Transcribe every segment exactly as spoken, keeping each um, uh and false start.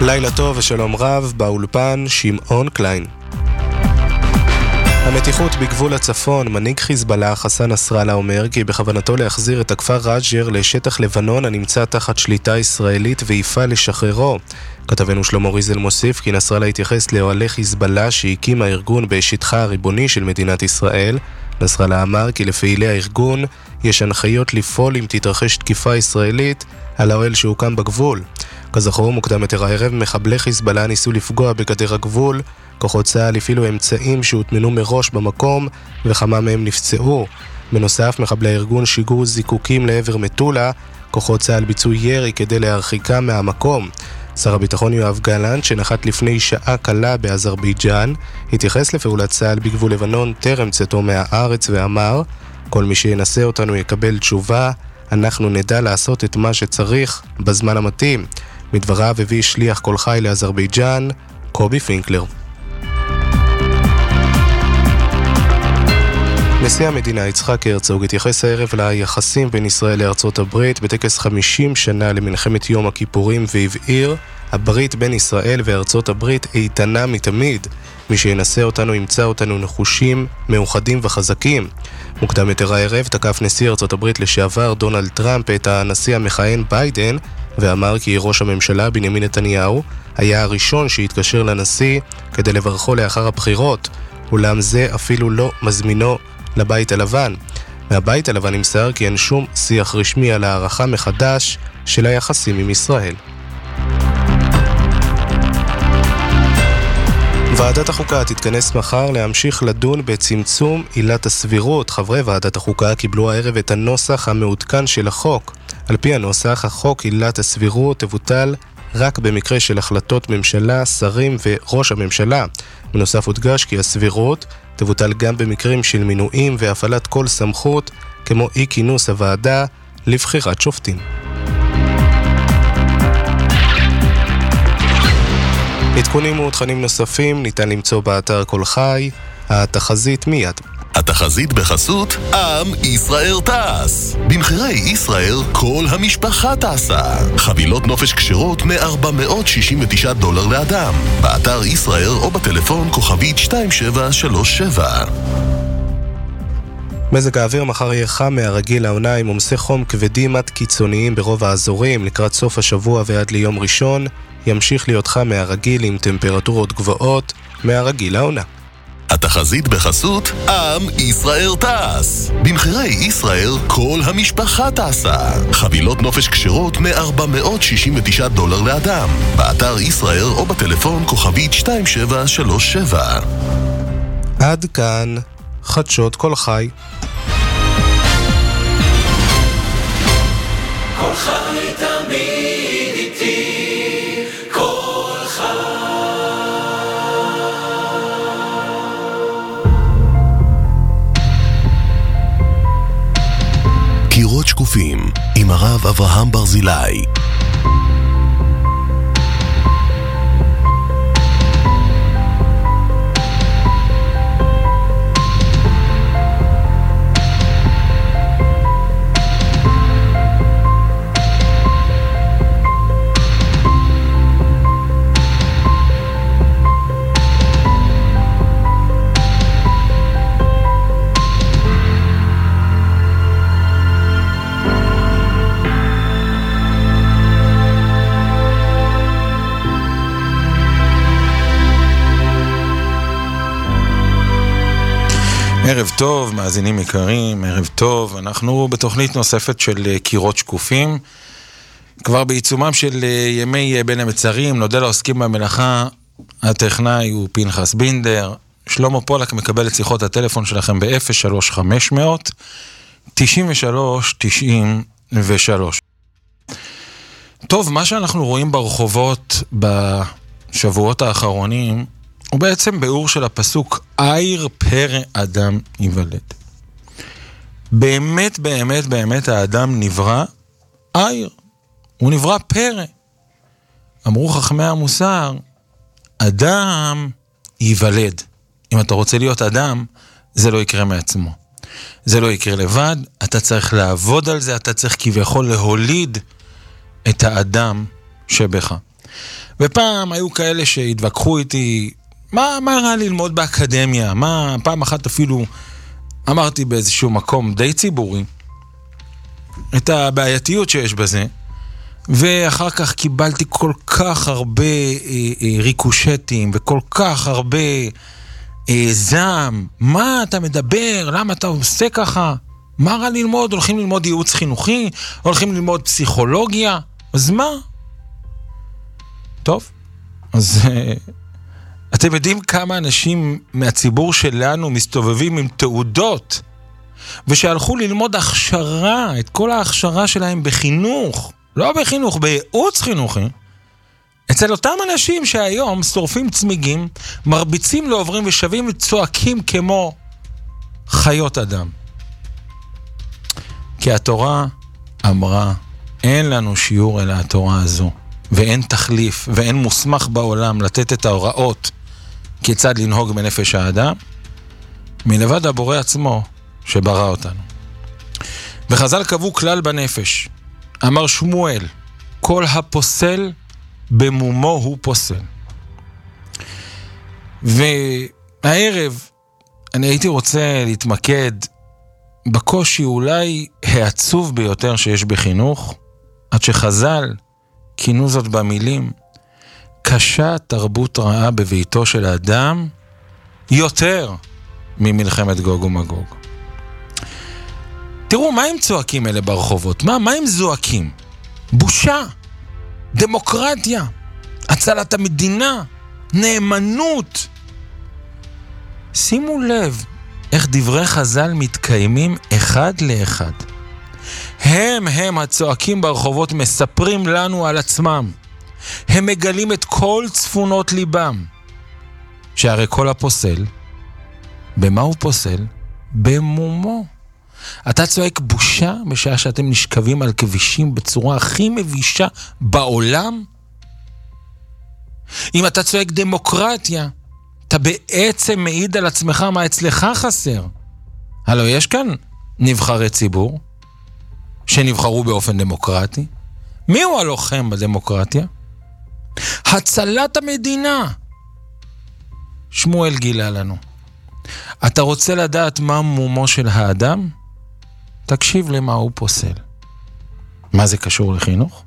לילה טוב ושלום רב, באולפן שמעון קליין. המתיחות בגבול הצפון, מנהיג חיזבאללה חסן נסראללה אומר כי בכוונתו להחזיר את הכפר רג'ר לשטח לבנון הנמצא תחת שליטה ישראלית ויפעל לשחררו. כתבנו שלמה ריזל מוסיף כי נסראללה התייחס לאוהלי חיזבאללה שהקים הארגון בשטחה הריבוני של מדינת ישראל. נסראללה אמר כי לפעילי הארגון יש הנחיות לפעול אם תתרחש תקיפה ישראלית על האוהל שהוקם בגבול. כזכור, מוקדם יותר הערב מחבלי חיזבאללה ניסו לפגוע בגדר הגבול. כוחות צה"ל הפעילו אמצעים שהוטמנו מראש במקום וכמה מהם נפצעו. בנוסף, מחבלי הארגון שיגרו זיקוקים לעבר מטולה. כוחות צה"ל ביצעו ירי כדי להרחיקה מהמקום. שר הביטחון יואב גלנט, שנחת לפני שעה קלה באזרבייג'אן, התייחס לפעולת צה"ל בגבול לבנון טרם צאתו מהארץ ואמר: כל מי שינסה אותנו יקבל תשובה, אנחנו נדע לעשות את מה שצריך בזמן המתאים. מדבריו הביא שליח כל חי לאזרבייג'אן, קובי פינקלר. נשיא המדינה יצחק הרצוג התייחס הערב ליחסים בין ישראל לארצות הברית בטקס חמישים שנה למלחמת יום הכיפורים והבהיר: הברית בין ישראל וארצות הברית איתנה מתמיד. מי שינסה אותנו ימצא אותנו נחושים, מאוחדים וחזקים. מוקדם יותר הערב תקף נשיא ארצות הברית לשעבר דונלד טראמפ את הנשיא המכהן ביידן ואמר כי ראש הממשלה בנימין נתניהו היה הראשון שהתקשר לנשיא כדי לברכו לאחר הבחירות, אולם זה אפילו לא מזמינו לבית הלבן. מהבית הלבן נמסר כי אין שום שיח רשמי על הערכה מחדש של היחסים עם ישראל. ועדת החוקה תתכנס מחר להמשיך לדון בצמצום עילת הסבירות. חברי ועדת החוקה קיבלו הערב את הנוסח המעודכן של החוק. על פי הנוסח, החוק עילת הסבירות תבוטל רק במקרה של החלטות ממשלה, שרים וראש הממשלה. בנוסף הודגש כי הסבירות תבוטל גם במקרים של מינויים והפעלת כל סמכות, כמו אי כינוס הוועדה לבחירת שופטים. עדכונים ותכנים נוספים ניתן למצוא באתר כל חי. התחזית מיד. התחזית בחסות עם ישראל טס. במחירי ישראל כל המשפחה טסה. חבילות נופש כשרות מ-ארבע מאות שישים ותשעה דולר לאדם. באתר ישראל או בטלפון כוכבית שתיים שבע שלוש שבע. מזג האוויר מחר יהיה חם מהרגיל לעונה עם עומסי חום כבדים עד קיצוניים ברוב האזורים. לקראת סוף השבוע ועד ליום ראשון ימשיך להיות חם מהרגיל עם טמפרטורות גבוהות מהרגיל לעונה. התחזית בחסות עם ישראל טס. במחירי ישראל כל המשפחה טסה. חבילות נופש כשרות מ-ארבע מאות שישים ותשעה דולר לאדם. באתר ישראל או בטלפון כוכבית שתיים שבע שלוש שבע. עד כאן חדשות כל חי. כל חי תמיד איתי, כל חי. קירות שקופים עם הרב אברהם ברזילי. ערב טוב, מאזינים יקרים, ערב טוב. אנחנו בתוכנית נוספת של קירות שקופים, כבר בעיצומם של ימי בין המצרים. נודה לעוסקים במלאכה, הטכנאי הוא פנחס בינדר. שלמה פולק מקבל את שיחות הטלפון שלכם ב-אפס שלוש חמש מאות תשעים ושלוש תשעים ושלוש. טוב, מה שאנחנו רואים ברחובות בשבועות האחרונים הוא בעצם ביאור של הפסוק עיר פרא אדם ייוולד. באמת באמת באמת האדם נברא עיר, הוא נברא פרא. אמרו חכמי המוסר, אדם ייוולד. אם אתה רוצה להיות אדם, זה לא יקרה מעצמו. זה לא יקרה לבד, אתה צריך לעבוד על זה, אתה צריך כביכול להוליד את האדם שבך. ופעם היו כאלה שהתווכחו איתי, מה, מה רע ללמוד באקדמיה? מה, פעם אחת אפילו אמרתי באיזשהו מקום די ציבורי, את הבעייתיות שיש בזה, ואחר כך קיבלתי כל כך הרבה אה, אה, ריקושטים, וכל כך הרבה אה, זעם. מה אתה מדבר? למה אתה עושה ככה? מה רע ללמוד? הולכים ללמוד ייעוץ חינוכי? הולכים ללמוד פסיכולוגיה? אז מה? טוב, אז אה, אתם יודעים כמה אנשים מהציבור שלנו מסתובבים עם תעודות, ושהלכו ללמוד הכשרה, את כל ההכשרה שלהם בחינוך, לא בחינוך, בייעוץ חינוכי, אצל אותם אנשים שהיום שורפים צמיגים, מרביצים לעוברים ושבים וצועקים כמו חיות אדם. כי התורה אמרה, אין לנו שיעור אלא התורה הזו, ואין תחליף, ואין מוסמך בעולם לתת את ההוראות כיצד לנהוג בנפש האדם, מלבד הבורא עצמו שברא אותנו. וחז"ל קבעו כלל בנפש, אמר שמואל, כל הפוסל במומו הוא פוסל. והערב אני הייתי רוצה להתמקד בקושי אולי העצוב ביותר שיש בחינוך, עד שחז"ל כינו זאת במילים, קשה תרבות רעה בביתו של האדם יותר ממלחמת גוג ומגוג. תראו, מה הם צועקים אלה ברחובות? מה, מה הם זועקים? בושה, דמוקרטיה, הצלת המדינה, נאמנות. שימו לב איך דברי חז"ל מתקיימים אחד לאחד. הם הם הצועקים ברחובות מספרים לנו על עצמם. הם מגלים את כל צפונות ליבם. שהרי כל הפוסל, במה הוא פוסל? במומו. אתה צועק בושה בשעה שאתם נשכבים על כבישים בצורה הכי מבישה בעולם? אם אתה צועק דמוקרטיה, אתה בעצם מעיד על עצמך מה אצלך חסר. הלוא יש כאן נבחרי ציבור שנבחרו באופן דמוקרטי. מי הוא הלוחם בדמוקרטיה? הצלת המדינה. שמואל גילה לנו. אתה רוצה לדעת מה מומו של האדם? תקשיב למה הוא פוסל. מה זה קשור לחינוך?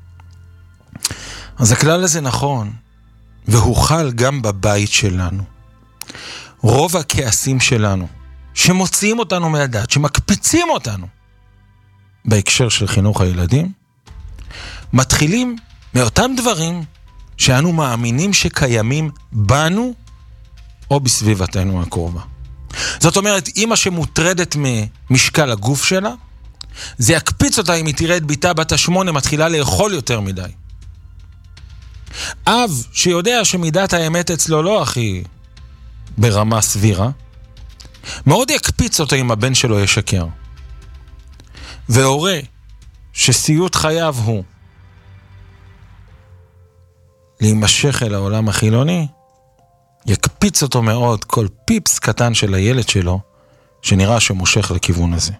אז הכלל הזה נכון, והוא חל גם בבית שלנו. רוב הכעסים שלנו, שמוציאים אותנו מהדעת, שמקפיצים אותנו, בהקשר של חינוך הילדים, מתחילים מאותם דברים שאנו מאמינים שקיימים בנו או בסביבתנו הקרובה. זאת אומרת, אמא שמוטרדת ממשקל הגוף שלה, זה יקפיץ אותה אם היא תראה את ביתה בת השמונה מתחילה לאכול יותר מדי. אב שיודע שמידת האמת אצלו לא הכי ברמה סבירה, מאוד יקפיץ אותו אם הבן שלו ישקר. והורה שסיוט חייו הוא להימשך אל העולם החילוני, יקפיץ אותו מאוד כל פיפס קטן של הילד שלו שנראה שמושך לכיוון הזה.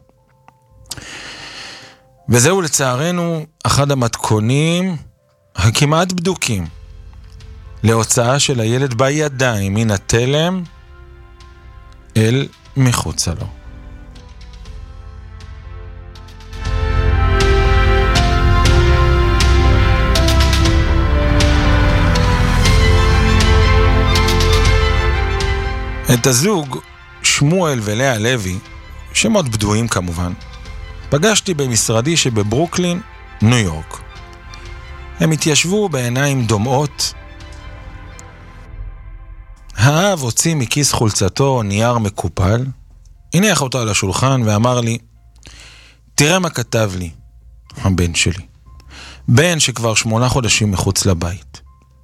וזהו לצערנו אחד המתכונים הכמעט בדוקים להוצאה של הילד בידיים מן התלם אל מחוצה לו. את הזוג שמואל ולאה לוי, שמות בדויים כמובן, פגשתי במשרדי שבברוקלין, ניו יורק. הם התיישבו בעיניים דומעות. האב הוציא מכיס חולצתו נייר מקופל, הניח אותו על השולחן ואמר לי, תראה מה כתב לי הבן שלי, בן שכבר שמונה חודשים מחוץ לבית.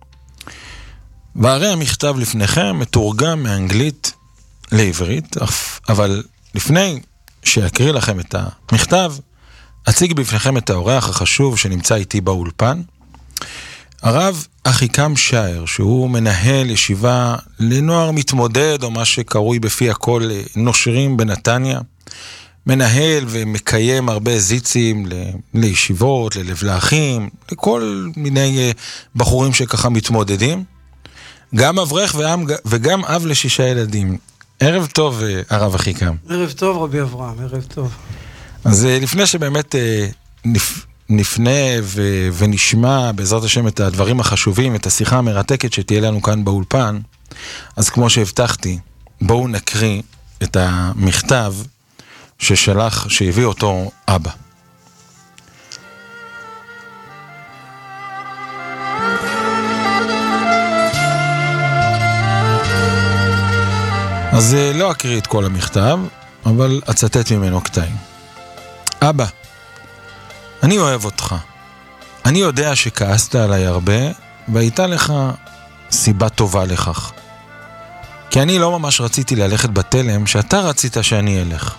והרי המכתב לפניכם מתורגם מאנגלית לעברית, אבל לפני שאקריא לכם את המכתב, אציג בפניכם את האורח החשוב שנמצא איתי באולפן, הרב אחיקם שייר, שהוא מנהל ישיבה לנוער מתמודד, או מה שקרוי בפי הכל נושרים בנתניה, מנהל ומקיים הרבה זיצים לישיבות, ללבלחים, לכל מיני בחורים שככה מתמודדים. גם אברך וגם אב לשישה ילדים. ערב טוב, הרב אחיקם. ערב טוב, רבי אברהם, ערב טוב. אז לפני שבאמת נפנה ונשמע בעזרת השם את הדברים החשובים, את השיחה המרתקת שתהיה לנו כאן באולפן, אז כמו שהבטחתי, בואו נקריא את המכתב ששלח, שהביא אותו אבא. אז לא אקריא את כל המכתב, אבל אצטט ממנו קטעים. אבא, אני אוהב אותך. אני יודע שכעסת עליי הרבה, והייתה לך סיבה טובה לכך. כי אני לא ממש רציתי ללכת בתלם שאתה רצית שאני אלך.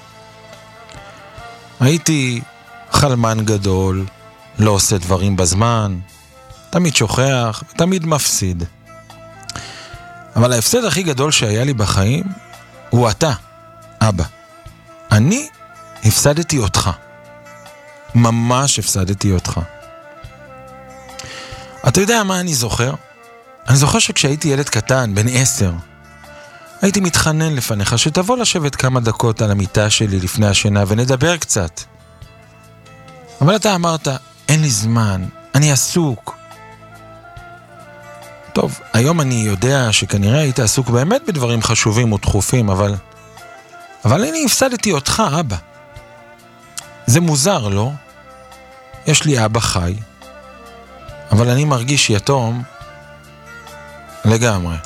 הייתי חלמן גדול, לא עושה דברים בזמן, תמיד שוכח, תמיד מפסיד. אבל ההפסד הכי גדול שהיה לי בחיים הוא אתה, אבא. אני הפסדתי אותך. ממש הפסדתי אותך. אתה יודע מה אני זוכר? אני זוכר שכשהייתי ילד קטן, בן עשר, הייתי מתחנן לפניך שתבוא לשבת כמה דקות על המיטה שלי לפני השינה ונדבר קצת. אבל אתה אמרת, אין לי זמן, אני עסוק. טוב, היום אני יודע שכנראה היית עסוק באמת בדברים חשובים ודחופים, אבל... אבל אני הפסדתי אותך, אבא. זה מוזר, לא? יש לי אבא חי, אבל אני מרגיש יתום לגמרי.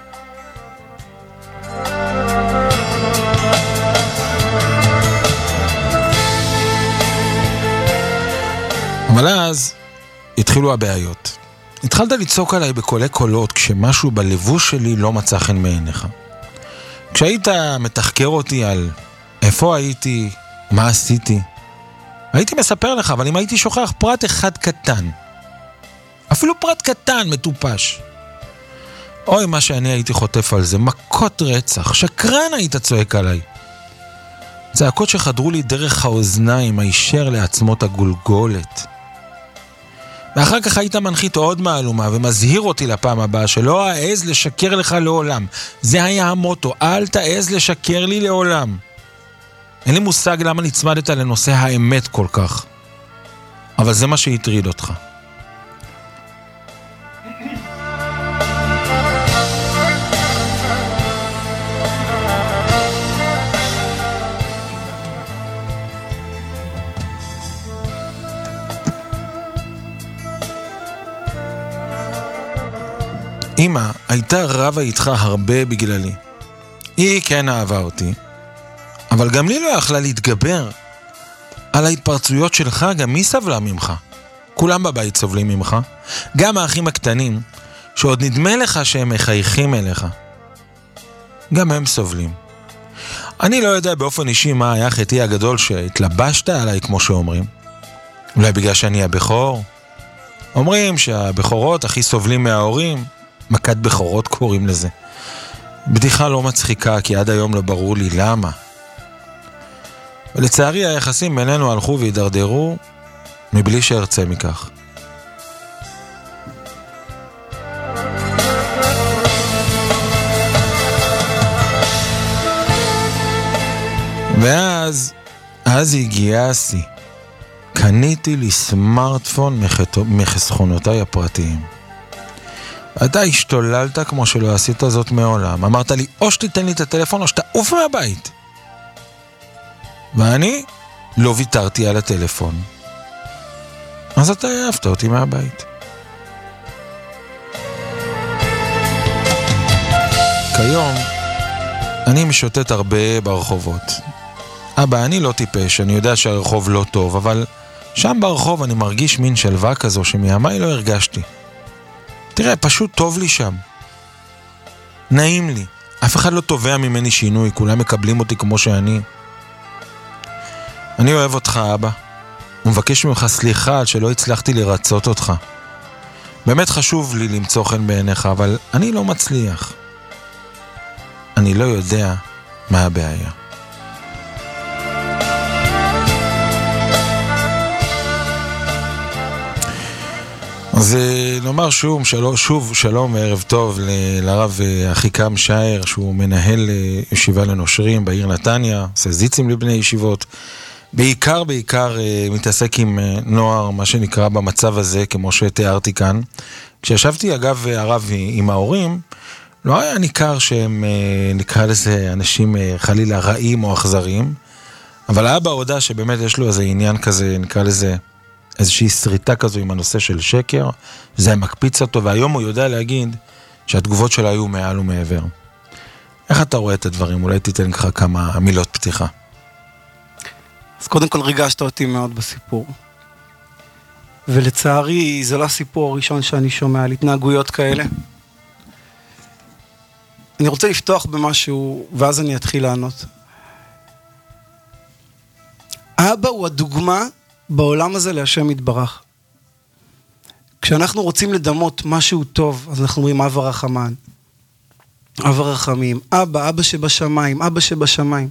אבל אז התחילו הבעיות. התחלת לצעוק עליי בקולי קולות כשמשהו בלבוש שלי לא מצא חן מעיניך. כשהיית מתחקר אותי על איפה הייתי, מה עשיתי, הייתי מספר לך, אבל אם הייתי שוכח פרט אחד קטן, אפילו פרט קטן מטופש, אוי מה שאני הייתי חוטף על זה, מכות רצח, שקרן היית צועק עליי. צעקות שחדרו לי דרך האוזניים, הישר לעצמות הגולגולת. ואחר כך היית מנחית עוד מהלומה ומזהיר אותי לפעם הבאה שלא אעז לשקר לך לעולם. זה היה המוטו, אל תעז לשקר לי לעולם. אין לי מושג למה נצמדת לנושא האמת כל כך, אבל זה מה שהטריד אותך. אמא הייתה רבה איתך הרבה בגללי. היא כן אהבה אותי, אבל גם לי לא יכלה להתגבר על ההתפרצויות שלך, גם היא סבלה ממך. כולם בבית סובלים ממך, גם האחים הקטנים, שעוד נדמה לך שהם מחייכים אליך. גם הם סובלים. אני לא יודע באופן אישי מה היה חטאי הגדול שהתלבשת עליי כמו שאומרים. אולי בגלל שאני הבכור? אומרים שהבכורות הכי סובלים מההורים, מכת בכורות קוראים לזה. בדיחה לא מצחיקה, כי עד היום לא ברור לי למה. ולצערי היחסים בינינו הלכו והידרדרו מבלי שארצה מכך. ואז, אז הגיע השיא. קניתי לי סמארטפון מחסכונותיי הפרטיים. אתה השתוללת כמו שלא עשית זאת מעולם. אמרת לי, או שתיתן לי את הטלפון או שתעוף מהבית. ואני לא ויתרתי על הטלפון. אז אתה העפת אותי מהבית. כיום אני משוטט הרבה ברחובות. אבא, אני לא טיפש, אני יודע שהרחוב לא טוב, אבל שם ברחוב אני מרגיש מין שלווה כזו שמימיי לא הרגשתי. תראה, פשוט טוב לי שם. נעים לי. אף אחד לא תובע ממני שינוי, כולם מקבלים אותי כמו שאני. אני אוהב אותך, אבא. ומבקש ממך סליחה על שלא הצלחתי לרצות אותך. באמת חשוב לי למצוא חן בעיניך, אבל אני לא מצליח. אני לא יודע מה הבעיה. אז נאמר שוב, שלום, שוב שלום וערב טוב לרב אחיקם שער, שהוא מנהל ישיבה לנושרים בעיר נתניה, עושה זיצים לבני ישיבות, בעיקר בעיקר מתעסק עם נוער, מה שנקרא במצב הזה, כמו שתיארתי כאן. כשישבתי אגב הרב עם ההורים, לא היה ניכר שהם נקרא לזה אנשים חלילה רעים או אכזרים, אבל האבא הודע שבאמת יש לו איזה עניין כזה, נקרא לזה איזושהי שריטה כזו עם הנושא של שקר, זה מקפיץ אותו, והיום הוא יודע להגיד שהתגובות שלה היו מעל ומעבר. איך אתה רואה את הדברים? אולי תיתן לך כמה מילות פתיחה. אז קודם כל ריגשת אותי מאוד בסיפור. ולצערי זה לא הסיפור הראשון שאני שומע על התנהגויות כאלה. אני רוצה לפתוח במשהו, ואז אני אתחיל לענות. האבא הוא הדוגמה בעולם הזה להשם יתברך. כשאנחנו רוצים לדמות משהו טוב, אז אנחנו אומרים אבא רחמן, אבא רחמים, אבא, אבא שבשמיים, אבא שבשמיים.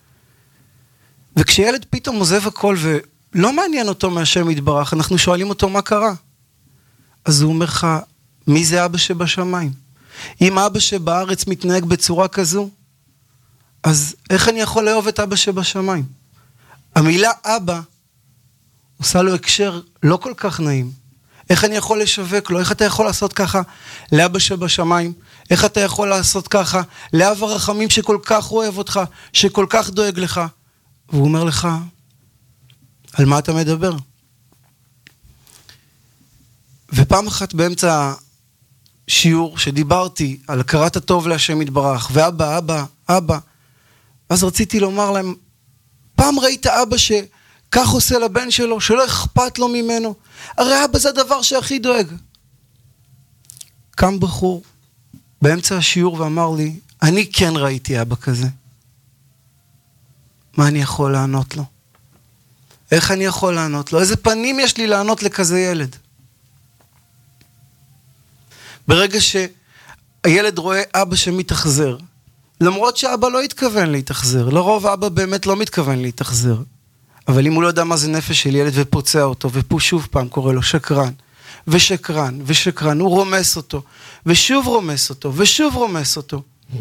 וכשילד פתאום עוזב הכל ולא מעניין אותו מהשם יתברך, אנחנו שואלים אותו מה קרה. אז הוא אומר לך, מי זה אבא שבשמיים? אם אבא שבארץ מתנהג בצורה כזו, אז איך אני יכול לאהוב את אבא שבשמיים? המילה אבא עושה לו הקשר לא כל כך נעים. איך אני יכול לשווק לו? איך אתה יכול לעשות ככה לאבא שבשמיים? איך אתה יכול לעשות ככה לאב הרחמים שכל כך אוהב אותך, שכל כך דואג לך? והוא אומר לך, על מה אתה מדבר? ופעם אחת באמצע שיעור שדיברתי על הכרת הטוב להשם יתברך, ואבא, אבא, אבא, אז רציתי לומר להם, פעם ראית אבא שכך עושה לבן שלו, שלא אכפת לו ממנו? הרי אבא זה הדבר שהכי דואג. קם בחור באמצע השיעור ואמר לי, אני כן ראיתי אבא כזה. מה אני יכול לענות לו? איך אני יכול לענות לו? איזה פנים יש לי לענות לכזה ילד? ברגע שהילד רואה אבא שמתאכזר, למרות שאבא לא התכוון להתאכזר, לרוב אבא באמת לא מתכוון להתאכזר, אבל אם הוא לא יודע מה זה נפש של ילד ופוצע אותו, ופה שוב פעם קורא לו שקרן, ושקרן, ושקרן, הוא רומס אותו, ושוב רומס אותו, ושוב רומס אותו.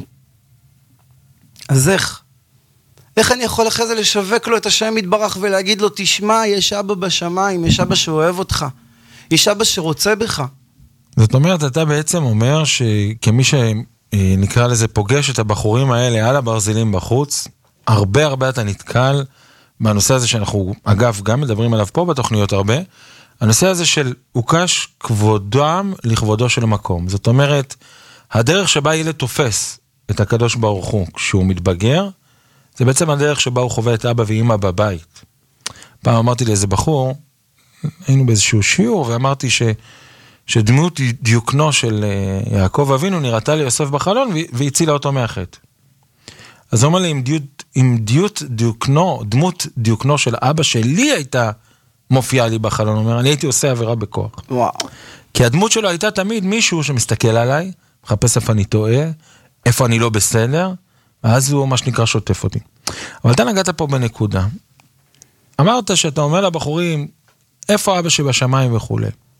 אז איך? איך אני יכול אחרי זה לשווק לו את השם יתברך ולהגיד לו, תשמע, יש אבא בשמיים, יש אבא שאוהב אותך, יש אבא שרוצה בך. זאת אומרת, אתה בעצם אומר שכמי שנקרא לזה פוגש את הבחורים האלה על הברזלים בחוץ, הרבה הרבה אתה נתקל בנושא הזה שאנחנו, אגב, גם מדברים עליו פה בתוכניות הרבה, הנושא הזה של הוקש כבודם לכבודו של המקום. זאת אומרת, הדרך שבה ילד תופס את הקדוש ברוך הוא כשהוא מתבגר, זה בעצם הדרך שבה הוא חווה את אבא ואמא בבית. פעם אמרתי לאיזה בחור, היינו באיזשהו שיעור, ואמרתי ש, שדמות דיוקנו של יעקב אבינו נראתה לי יוסף בחלון, והצילה אותו מהחטא. אז הוא אומר לי, עם דיוק, עם דיוק דיוקנו, דמות דיוקנו של אבא שלי הייתה מופיעה לי בחלון, הוא אומר, אני הייתי עושה עבירה בכוח. וואו. כי הדמות שלו הייתה תמיד מישהו שמסתכל עליי, מחפש איפה אני טועה, איפה אני לא בסדר, ואז הוא מה שנקרא שוטף אותי. אבל אתה נגעת פה בנקודה. אמרת שאתה אומר לבחורים, איפה אבא שבשמיים וכו'.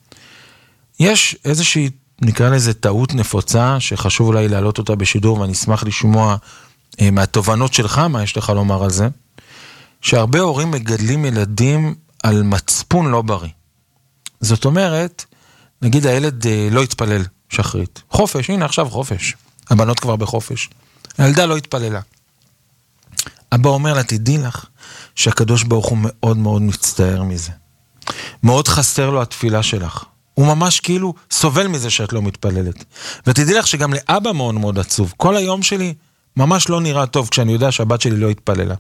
יש איזושהי, נקרא לזה טעות נפוצה, שחשוב אולי להעלות אותה בשידור, ואני אשמח לשמוע אה, מהתובנות שלך, מה יש לך לומר על זה, שהרבה הורים מגדלים ילדים על מצפון לא בריא. זאת אומרת, נגיד הילד אה, לא יתפלל שחרית. חופש, הנה עכשיו חופש. הבנות כבר בחופש. הילדה לא התפללה. אבא אומר לה, תדעי לך שהקדוש ברוך הוא מאוד מאוד מצטער מזה. מאוד חסר לו התפילה שלך. הוא ממש כאילו סובל מזה שאת לא מתפללת. ותדעי לך שגם לאבא מאוד מאוד עצוב. כל היום שלי ממש לא נראה טוב כשאני יודע שהבת שלי לא התפללה.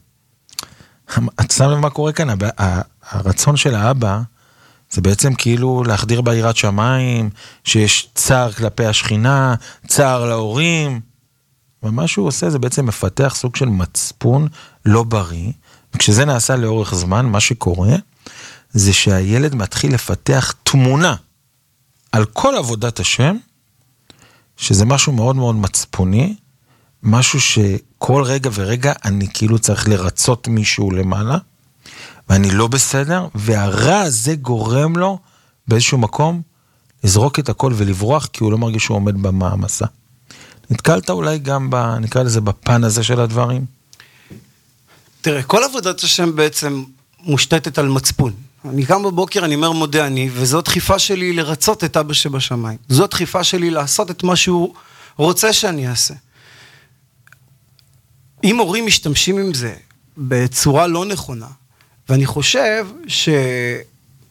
את שם לב מה קורה כאן? הרצון של האבא זה בעצם כאילו להחדיר ביראת שמיים, שיש צער כלפי השכינה, צער להורים. ומה שהוא עושה זה בעצם מפתח סוג של מצפון לא בריא, וכשזה נעשה לאורך זמן, מה שקורה, זה שהילד מתחיל לפתח תמונה על כל עבודת השם, שזה משהו מאוד מאוד מצפוני, משהו שכל רגע ורגע אני כאילו צריך לרצות מישהו למעלה, ואני לא בסדר, והרע הזה גורם לו באיזשהו מקום לזרוק את הכל ולברוח, כי הוא לא מרגיש שהוא עומד במעמסה. נתקלת אולי גם, ב, נקרא לזה, בפן הזה של הדברים? תראה, כל עבודת השם בעצם מושתתת על מצפון. אני קם בבוקר, אני אומר מודה אני, וזו דחיפה שלי לרצות את אבא שבשמיים. זו דחיפה שלי לעשות את מה שהוא רוצה שאני אעשה. אם הורים משתמשים עם זה בצורה לא נכונה, ואני חושב שאין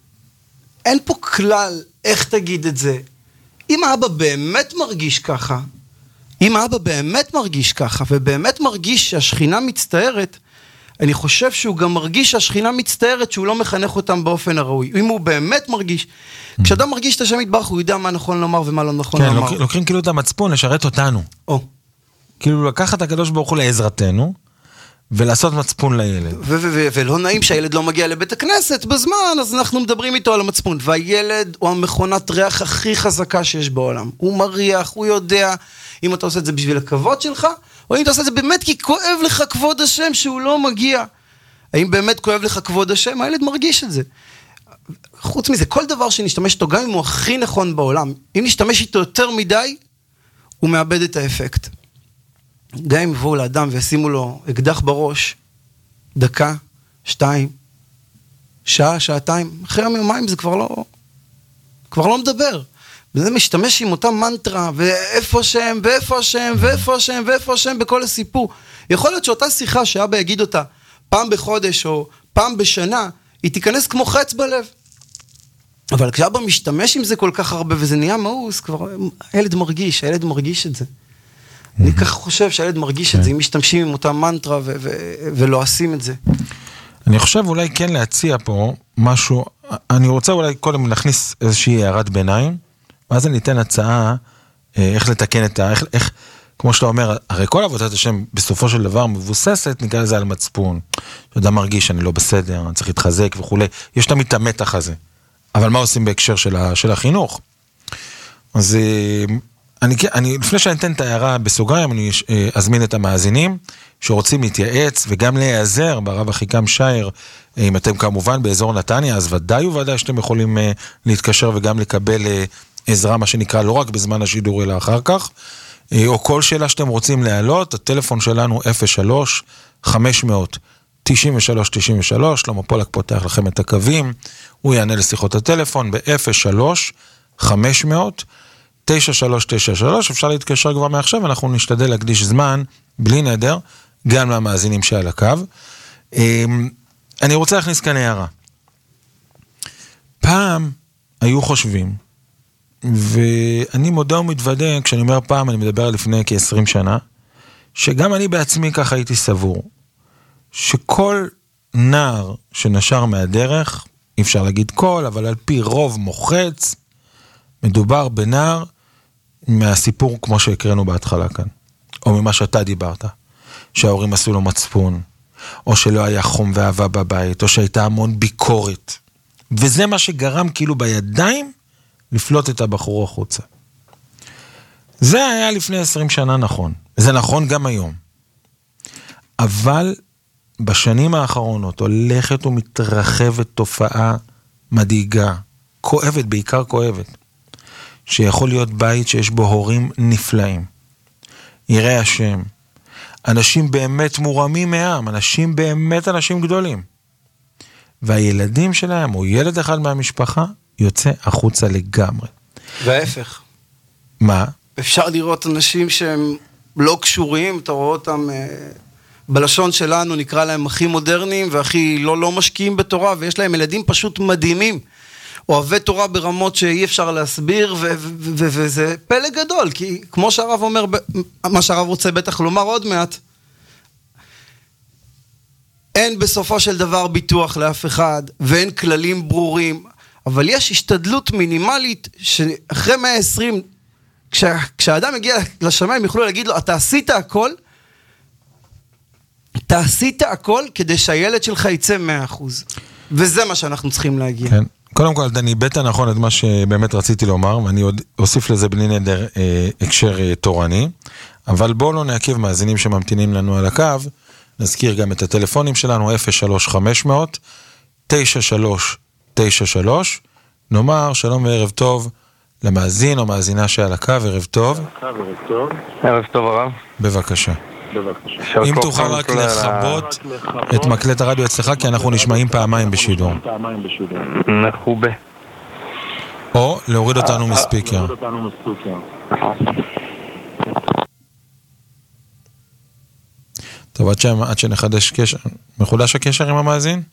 פה כלל איך תגיד את זה. אם האבא באמת מרגיש ככה, אם האבא באמת מרגיש ככה, ובאמת מרגיש שהשכינה מצטערת, אני חושב שהוא גם מרגיש שהשכינה מצטערת שהוא לא מחנך אותם באופן הראוי. אם הוא באמת מרגיש, כשאדם מרגיש את השם יתברך, הוא יודע מה נכון לומר ומה לא נכון לומר. כן, לוקחים כאילו את המצפון לשרת אותנו. או. כאילו לקחת את הקדוש ברוך הוא לעזרתנו, ולעשות מצפון לילד. ולא נעים שהילד לא מגיע לבית הכנסת בזמן, אז אנחנו מדברים איתו על המצפון. והילד הוא המכונת ריח הכי חזקה שיש בעולם. הוא מריח, הוא יודע אם אתה עושה את זה בשביל הכבוד שלך, או אם אתה עושה את זה באמת כי כואב לך כבוד השם שהוא לא מגיע. האם באמת כואב לך כבוד השם? הילד מרגיש את זה. חוץ מזה, כל דבר שנשתמש איתו, גם אם הוא הכי נכון בעולם, אם נשתמש איתו יותר מדי, הוא מאבד את האפקט. גם אם יבואו לאדם וישימו לו אקדח בראש, דקה, שתיים, שעה, שעתיים, אחרי יומיים זה כבר לא, כבר לא מדבר. וזה משתמש עם אותה מנטרה, ואיפה השם, ואיפה השם, ואיפה השם, ואיפה השם בכל הסיפור. יכול להיות שאותה שיחה שאבא יגיד אותה פעם בחודש או פעם בשנה, היא תיכנס כמו חץ בלב. אבל כשאבא משתמש עם זה כל כך הרבה, וזה נהיה מאוס, כבר הילד מרגיש, הילד מרגיש את זה. אני ככה חושב שהילד מרגיש את זה, אם משתמשים עם אותה מנטרה ולא עושים את זה. אני חושב אולי כן להציע פה משהו, אני רוצה אולי קודם להכניס איזושהי הערת ביניים, ואז אני אתן הצעה איך לתקן את ה... איך, כמו שאתה אומר, הרי כל עבודת השם בסופו של דבר מבוססת, נקרא לזה על מצפון. שאדם מרגיש שאני לא בסדר, אני צריך להתחזק וכו'. יש תמיד את המתח הזה. אבל מה עושים בהקשר של, ה, של החינוך? אז אני, אני, לפני שאני אתן את ההערה בסוגריים, אני אזמין את המאזינים שרוצים להתייעץ וגם להיעזר ברב אחיקם שייר, אם אתם כמובן באזור נתניה, אז ודאי וודאי שאתם יכולים להתקשר וגם לקבל עזרה, מה שנקרא, לא רק בזמן השידור אלא אחר כך, או כל שאלה שאתם רוצים להעלות, הטלפון שלנו אפס שלוש חמש מאות תשעים ושלוש תשעים ושלוש, שלמה פולק פותח לכם את הקווים, הוא יענה לשיחות הטלפון ב-אפס שלוש חמש מאות תשעים ושלוש תשעים ושלוש, אפשר להתקשר כבר מעכשיו, אנחנו נשתדל להקדיש זמן, בלי נדר, גם למאזינים שעל הקו. אני רוצה להכניס כאן הערה. פעם היו חושבים, ואני מודע ומתוודא, כשאני אומר פעם, אני מדבר לפני כ-עשרים שנה, שגם אני בעצמי ככה הייתי סבור, שכל נער שנשר מהדרך, אי אפשר להגיד כל, אבל על פי רוב מוחץ, מדובר בנער מהסיפור כמו שהקראנו בהתחלה כאן, או ממה שאתה דיברת, שההורים עשו לו מצפון, או שלא היה חום ואהבה בבית, או שהייתה המון ביקורת, וזה מה שגרם כאילו בידיים, לפלוט את הבחור החוצה. זה היה לפני עשרים שנה נכון, זה נכון גם היום. אבל בשנים האחרונות הולכת ומתרחבת תופעה מדאיגה, כואבת, בעיקר כואבת, שיכול להיות בית שיש בו הורים נפלאים, יראי השם, אנשים באמת מורמים מעם, אנשים באמת אנשים גדולים, והילדים שלהם, או ילד אחד מהמשפחה, יוצא החוצה לגמרי. וההפך. מה? אפשר לראות אנשים שהם לא קשורים, אתה רואה אותם בלשון שלנו, נקרא להם הכי מודרניים, והכי לא, לא משקיעים בתורה, ויש להם ילדים פשוט מדהימים, אוהבי תורה ברמות שאי אפשר להסביר, ו- ו- ו- וזה פלא גדול, כי כמו שהרב אומר, מה שהרב רוצה בטח לומר עוד מעט, אין בסופו של דבר ביטוח לאף אחד, ואין כללים ברורים, אבל יש השתדלות מינימלית, שאחרי מאה ועשרים, כשה, כשהאדם מגיע לשמיים, יוכלו להגיד לו, אתה עשית הכל, אתה עשית הכל, כדי שהילד שלך יצא מאה אחוז. וזה מה שאנחנו צריכים להגיע. כן. קודם כל, אני בית הנכון את מה שבאמת רציתי לומר, ואני עוד אוסיף לזה בלי נדר אה, הקשר אה, תורני, אבל בואו לא נעכב מאזינים שממתינים לנו על הקו, נזכיר גם את הטלפונים שלנו, אפס שלוש חמש מאות תשעים ושלוש תשעים ושלוש, נאמר שלום וערב טוב למאזין או מאזינה שעל הקו, ערב טוב. ערב טוב הרב. בבקשה. אם תוכל רק לכבות את מקלט הרדיו אצלך, כי אנחנו נשמעים פעמיים בשידור. נחובה. או להוריד אותנו מספיקר. טוב, עד שנחדש קשר, מחודש הקשר עם המאזין?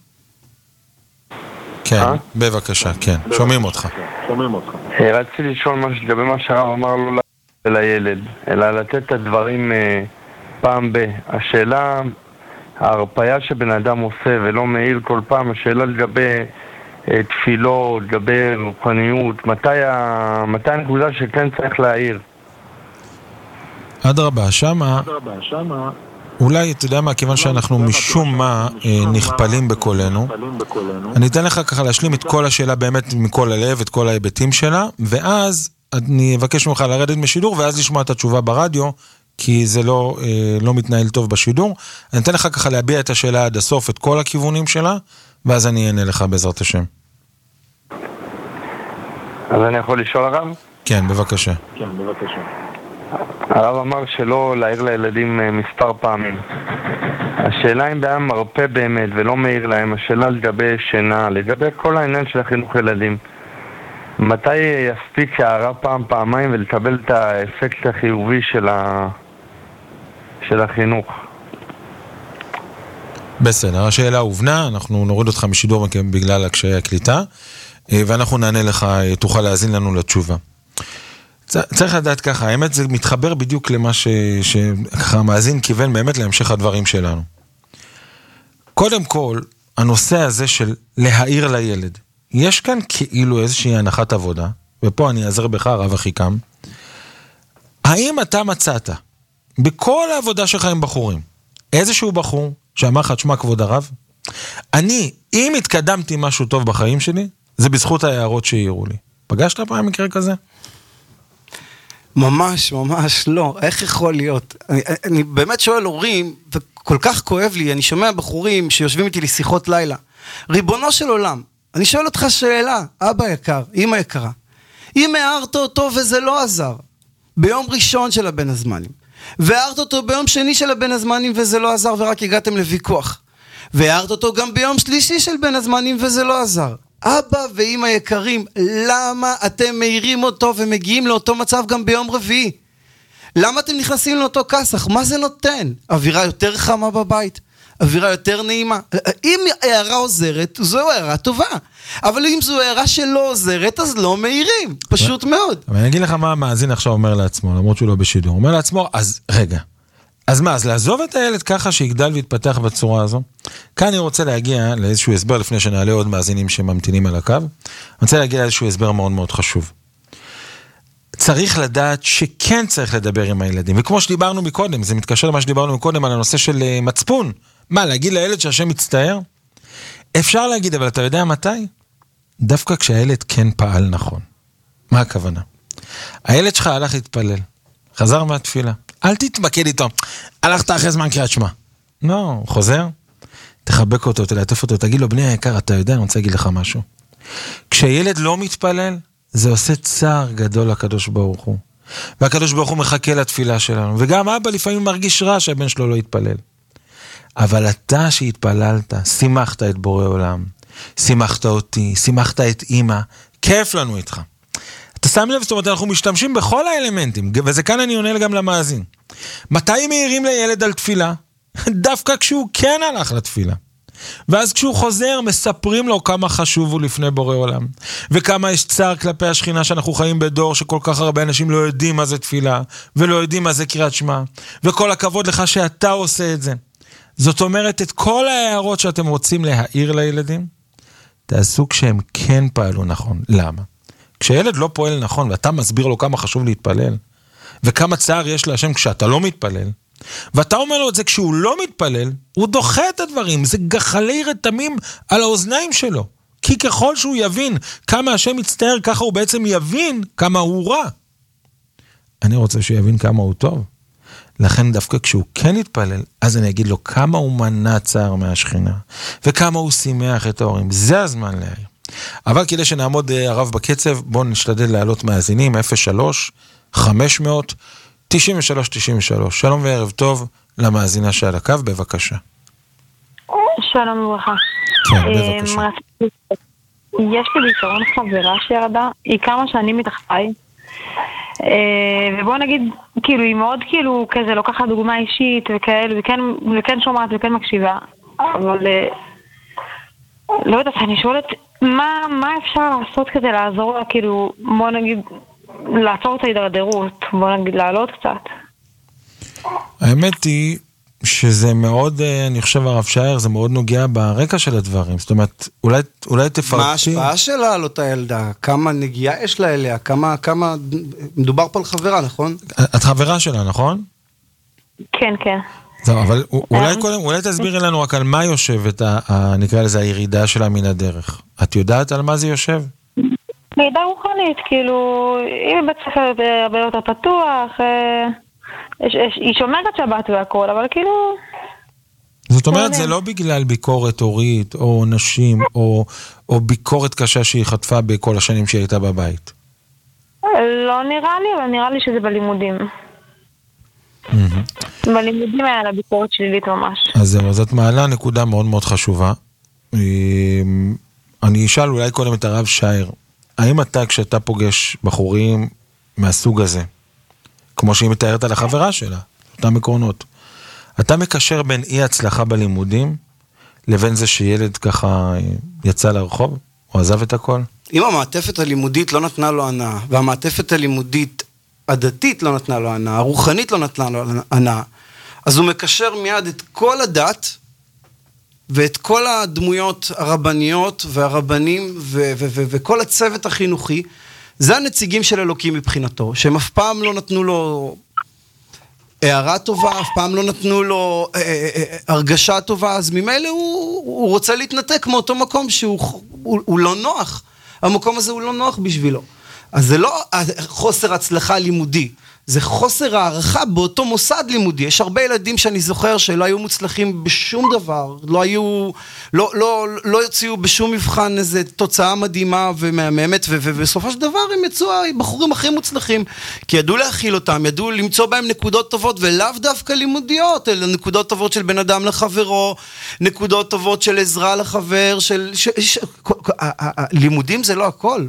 כן, בבקשה, כן, שומעים אותך. רציתי לשאול משהו לגבי מה שהרב אמר לו לילד, אלא לתת את הדברים פעם ב. השאלה, ההרפאיה שבן אדם עושה ולא מעיל כל פעם, השאלה לגבי תפילות, לגבי רוחניות, מתי הנקודה שכן צריך להעיר? אדרבה, שמה, אולי, אתה יודע מה, כיוון שאנחנו משום מה נכפלים בקולנו, אני אתן לך ככה להשלים את כל השאלה באמת מכל הלב, את כל ההיבטים שלה, ואז אני אבקש ממך לרדת משידור, ואז לשמוע את התשובה ברדיו, כי זה לא, לא מתנהל טוב בשידור. אני אתן לך ככה להביע את השאלה עד הסוף, את כל הכיוונים שלה, ואז אני אענה לך בעזרת השם. אז אני יכול לשאול הרב? כן, בבקשה. כן, בבקשה. הרב אמר שלא להעיר לילדים מספר פעמים. השאלה אם בהם מרפא באמת ולא מעיר להם, השאלה לגבי שינה, לגבי כל העניין של החינוך ילדים. מתי יספיק הערה פעם, פעמיים ולקבל את האפקט החיובי של, ה... של החינוך? בסדר, השאלה הובנה, אנחנו נוריד אותך משידור בגלל הקשיי הקליטה, ואנחנו נענה לך, תוכל להאזין לנו לתשובה. צריך לדעת ככה, האמת זה מתחבר בדיוק למה ש... שככה המאזין כיוון באמת להמשך הדברים שלנו. קודם כל, הנושא הזה של להעיר לילד, יש כאן כאילו איזושהי הנחת עבודה, ופה אני אעזר בך הרב אחיקם, האם אתה מצאת בכל העבודה שלך עם בחורים, איזשהו בחור שאמר לך, תשמע כבוד הרב, אני, אם התקדמתי משהו טוב בחיים שלי, זה בזכות ההערות שהעירו לי. פגשת פעם מקרה כזה? ממש, ממש לא. איך יכול להיות? אני, אני באמת שואל הורים, וכל כך כואב לי, אני שומע בחורים שיושבים איתי לשיחות לילה. ריבונו של עולם, אני שואל אותך שאלה, אבא יקר, אמא יקרה. אם הערת אותו וזה לא עזר, ביום ראשון של הבן הזמנים, והערת אותו ביום שני של הבן הזמנים וזה לא עזר ורק הגעתם לוויכוח, והערת אותו גם ביום שלישי של בן הזמנים וזה לא עזר. אבא ואמא יקרים, למה אתם מעירים אותו ומגיעים לאותו מצב גם ביום רביעי? למה אתם נכנסים לאותו כסח? מה זה נותן? אווירה יותר חמה בבית? אווירה יותר נעימה? אם הערה עוזרת, זו הערה טובה. אבל אם זו הערה שלא עוזרת, אז לא מעירים. פשוט מאוד. אבל אני אגיד לך מה המאזין עכשיו אומר לעצמו, למרות שהוא לא בשידור. הוא אומר לעצמו, אז רגע. אז מה, אז לעזוב את הילד ככה שיגדל ויתפתח בצורה הזו? כאן אני רוצה להגיע לאיזשהו הסבר, לפני שנעלה עוד מאזינים שממתינים על הקו. אני רוצה להגיע לאיזשהו הסבר מאוד מאוד חשוב. צריך לדעת שכן צריך לדבר עם הילדים. וכמו שדיברנו מקודם, זה מתקשר למה שדיברנו מקודם על הנושא של מצפון. מה, להגיד לילד שהשם מצטער? אפשר להגיד, אבל אתה יודע מתי? דווקא כשהילד כן פעל נכון. מה הכוונה? הילד שלך הלך להתפלל, חזר מהתפילה. אל תתמקד איתו, הלכת אחרי זמן קריאת שמע. לא, חוזר, תחבק אותו, תלטף אותו, תגיד לו, בני היקר, אתה יודע, אני רוצה להגיד לך משהו. כשילד לא מתפלל, זה עושה צער גדול לקדוש ברוך הוא. והקדוש ברוך הוא מחכה לתפילה שלנו. וגם אבא לפעמים מרגיש רע שהבן שלו לא יתפלל. אבל אתה שהתפללת, שימחת את בורא עולם, שימחת אותי, שימחת את אמא, כיף לנו איתך. אתה שם לב, זאת אומרת, אנחנו משתמשים בכל האלמנטים, וזה כאן אני עונה גם למאזין. מתי מעירים לילד על תפילה? דווקא כשהוא כן הלך לתפילה. ואז כשהוא חוזר, מספרים לו כמה חשוב הוא לפני בורא עולם, וכמה יש צער כלפי השכינה שאנחנו חיים בדור שכל כך הרבה אנשים לא יודעים מה זה תפילה, ולא יודעים מה זה קריאת שמע, וכל הכבוד לך שאתה עושה את זה. זאת אומרת, את כל ההערות שאתם רוצים להעיר לילדים, תעשו כשהם כן פעלו נכון. למה? כשילד לא פועל נכון, ואתה מסביר לו כמה חשוב להתפלל, וכמה צער יש להשם כשאתה לא מתפלל, ואתה אומר לו את זה כשהוא לא מתפלל, הוא דוחה את הדברים, זה גחלי רתמים על האוזניים שלו. כי ככל שהוא יבין כמה השם מצטער, ככה הוא בעצם יבין כמה הוא רע. אני רוצה שיבין כמה הוא טוב. לכן דווקא כשהוא כן יתפלל, אז אני אגיד לו כמה הוא מנע צער מהשכינה, וכמה הוא שימח את ההורים. זה הזמן להעיר. אבל כדי שנעמוד הרב בקצב, בואו נשתדל לעלות מאזינים, אפס שלוש חמש מאות תשעים ושלוש תשעים ושלוש. שלום וערב טוב למאזינה שעל הקו, בבקשה. שלום וברכה. כן, בבקשה. יש לי בעיקרון חברה שירדה, היא כמה שנים מתחתיי, ובוא נגיד, כאילו, היא מאוד כאילו כזה לוקחת דוגמה אישית וכאלה, וכן, וכן שומעת וכן מקשיבה, אבל לא יודעת, אני שואלת, מה, מה אפשר לעשות כדי לעזור לה, כאילו, בוא נגיד, לעצור את ההידרדרות, בוא נגיד, לעלות קצת. האמת היא שזה מאוד, אני חושב הרב שייר, זה מאוד נוגע ברקע של הדברים. זאת אומרת, אולי, אולי תפרטי. מה ההשפעה שלה על אותה ילדה? כמה נגיעה יש לה אליה? כמה, כמה, מדובר פה על חברה, נכון? את חברה שלה, נכון? כן, כן. זהו, אבל אולי קודם, אולי תסבירי לנו רק על מה יושבת, נקרא לזה, הירידה שלה מן הדרך. את יודעת על מה זה יושב? מידע רוחנית, כאילו, היא בית ספר הרבה יותר פתוח, היא שומרת שבת והכל, אבל כאילו... זאת אומרת, זה לא בגלל ביקורת הורית, או נשים, או, או ביקורת קשה שהיא חטפה בכל השנים שהיא הייתה בבית. לא נראה לי, אבל נראה לי שזה בלימודים. בלימודים היה לה ביקורת שלילית ממש. אז זהו, אז את מעלה נקודה מאוד מאוד חשובה. אני אשאל אולי קודם את הרב שייר, האם אתה, כשאתה פוגש בחורים מהסוג הזה, כמו שהיא מתארת על החברה שלה, אותם עקרונות, אתה מקשר בין אי הצלחה בלימודים, לבין זה שילד ככה יצא לרחוב, או עזב את הכל? אם המעטפת הלימודית לא נתנה לו ענה, והמעטפת הלימודית הדתית לא נתנה לו ענה, הרוחנית לא נתנה לו ענה, אז הוא מקשר מיד את כל הדת, ואת כל הדמויות הרבניות והרבנים, ו- ו- ו- וכל הצוות החינוכי, זה הנציגים של אלוקים מבחינתו, שהם אף פעם לא נתנו לו הערה טובה, אף פעם לא נתנו לו אה, אה, אה, הרגשה טובה, אז ממילא הוא, הוא רוצה להתנתק מאותו מקום שהוא הוא, הוא לא נוח, המקום הזה הוא לא נוח בשבילו. אז זה לא חוסר הצלחה לימודי, זה חוסר הערכה באותו מוסד לימודי. יש הרבה ילדים שאני זוכר שלא היו מוצלחים בשום דבר, לא היו, לא, לא, לא יוציאו בשום מבחן איזו תוצאה מדהימה ומהממת, ובסופו של דבר הם יצאו בחורים הכי מוצלחים, כי ידעו להכיל אותם, ידעו למצוא בהם נקודות טובות, ולאו דווקא לימודיות, אלא נקודות טובות של בן אדם לחברו, נקודות טובות של עזרה לחבר, של, ש, ש, לימודים זה לא הכל.